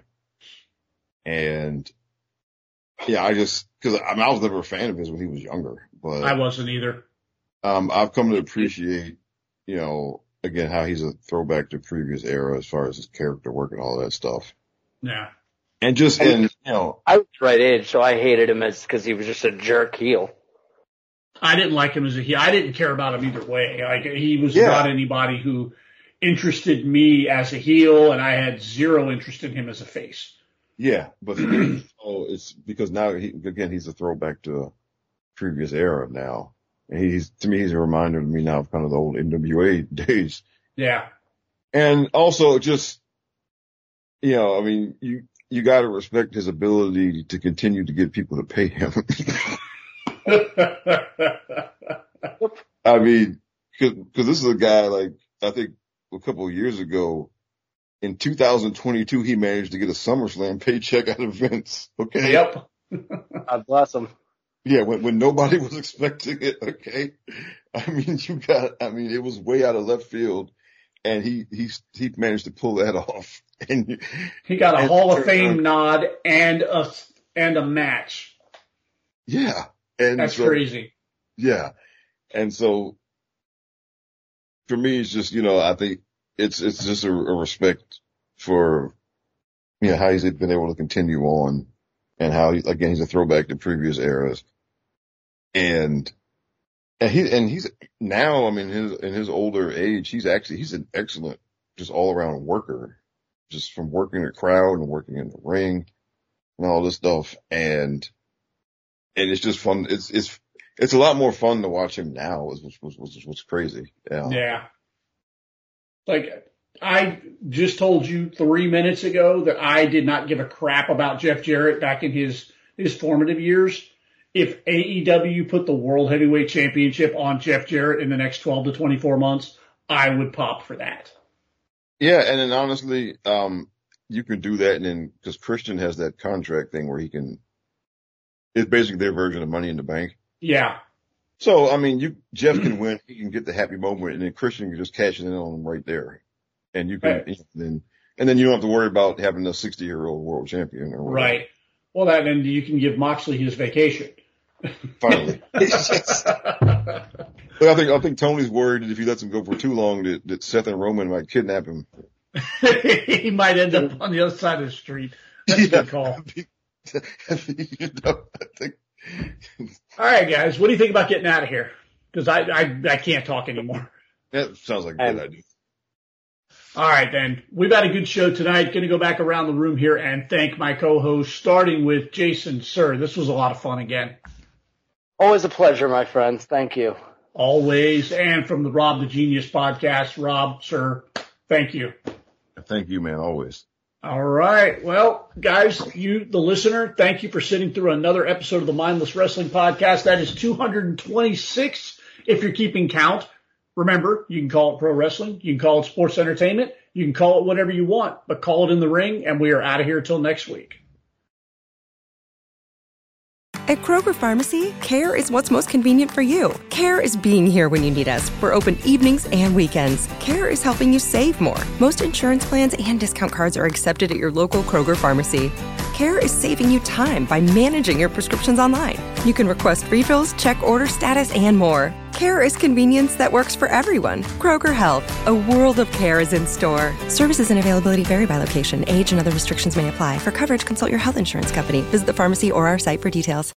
And yeah, I just, cause I mean, I was never a fan of his when he was younger, but, I wasn't either. um, I've come to appreciate, you know, again, how he's a throwback to previous era as far as his character work and all that stuff. Yeah. And just, and, you know, I was right age, so I hated him as because he was just a jerk heel. I didn't like him as a heel. I didn't care about him either way. Like he was Yeah. not anybody who interested me as a heel, and I had zero interest in him as a face. yeah, but for me, oh, it's because now he, again, he's a throwback to a previous era now. And he's, to me, he's a reminder to me now of kind of the old N W A days. Yeah. And also just, you know, I mean, you, you gotta respect his ability to continue to get people to pay him. I mean, cause, cause this is a guy like, I think a couple of years ago, in two thousand twenty-two, he managed to get a SummerSlam paycheck out of Vince. Okay. Yep. God bless him. Yeah, when, when nobody was expecting it, okay. I mean, you got, I mean, it was way out of left field and he, he, he managed to pull that off. And He got a and- Hall of Fame nod and a and a match. yeah. And That's so, crazy. yeah. And so for me, it's just, you know, I think it's, it's just a, a respect for, you know, how he's been able to continue on and how he, again, he's a throwback to previous eras. And, and he, and he's now, I mean, his, in his older age, he's actually, he's an excellent, just all around worker, just from working the crowd and working in the ring and all this stuff. And, and it's just fun. It's, it's, it's a lot more fun to watch him now, which was, which, what's crazy. Yeah. Yeah. Like, I just told you three minutes ago that I did not give a crap about Jeff Jarrett back in his, his formative years. If A E W put the World Heavyweight Championship on Jeff Jarrett in the next twelve to twenty-four months, I would pop for that. Yeah. And then honestly, um, you can do that, and then because Christian has that contract thing where he can, it's basically their version of Money in the Bank. Yeah. So I mean, you Jeff can win, he can get the happy moment, and then Christian can just cash it in on him right there, and you can Right. you know, then and then you don't have to worry about having a sixty year old world champion. Or whatever. Right. Well, that and you can give Moxley his vacation. Finally. But I think I think Tony's worried that if he lets him go for too long, that, that Seth and Roman might kidnap him. He might end up on the other side of the street. That's a good call. You know, I think. All right, guys, what do you think about getting out of here? Because I, I I can't talk anymore. That sounds like a good idea. All right, then. We've had a good show tonight. Going to go back around the room here and thank my co-host, starting with Jason Sir. This was a lot of fun again. Always a pleasure, my friends. Thank you. Always. And from the Rob the Genius podcast, Rob, sir, thank you. Thank you, man, always. All right. Well, guys, you, the listener, thank you for sitting through another episode of the Mindless Wrestling Podcast. That is two hundred twenty-six if you're keeping count. Remember, you can call it pro wrestling. You can call it sports entertainment. You can call it whatever you want, but call it in the ring, and we are out of here till next week. At Kroger Pharmacy, care is what's most convenient for you. Care is being here when you need us. We're open evenings and weekends. Care is helping you save more. Most insurance plans and discount cards are accepted at your local Kroger Pharmacy. Care is saving you time by managing your prescriptions online. You can request refills, check order status, and more. Care is convenience that works for everyone. Kroger Health, a world of care is in store. Services and availability vary by location. Age and other restrictions may apply. For coverage, consult your health insurance company. Visit the pharmacy or our site for details.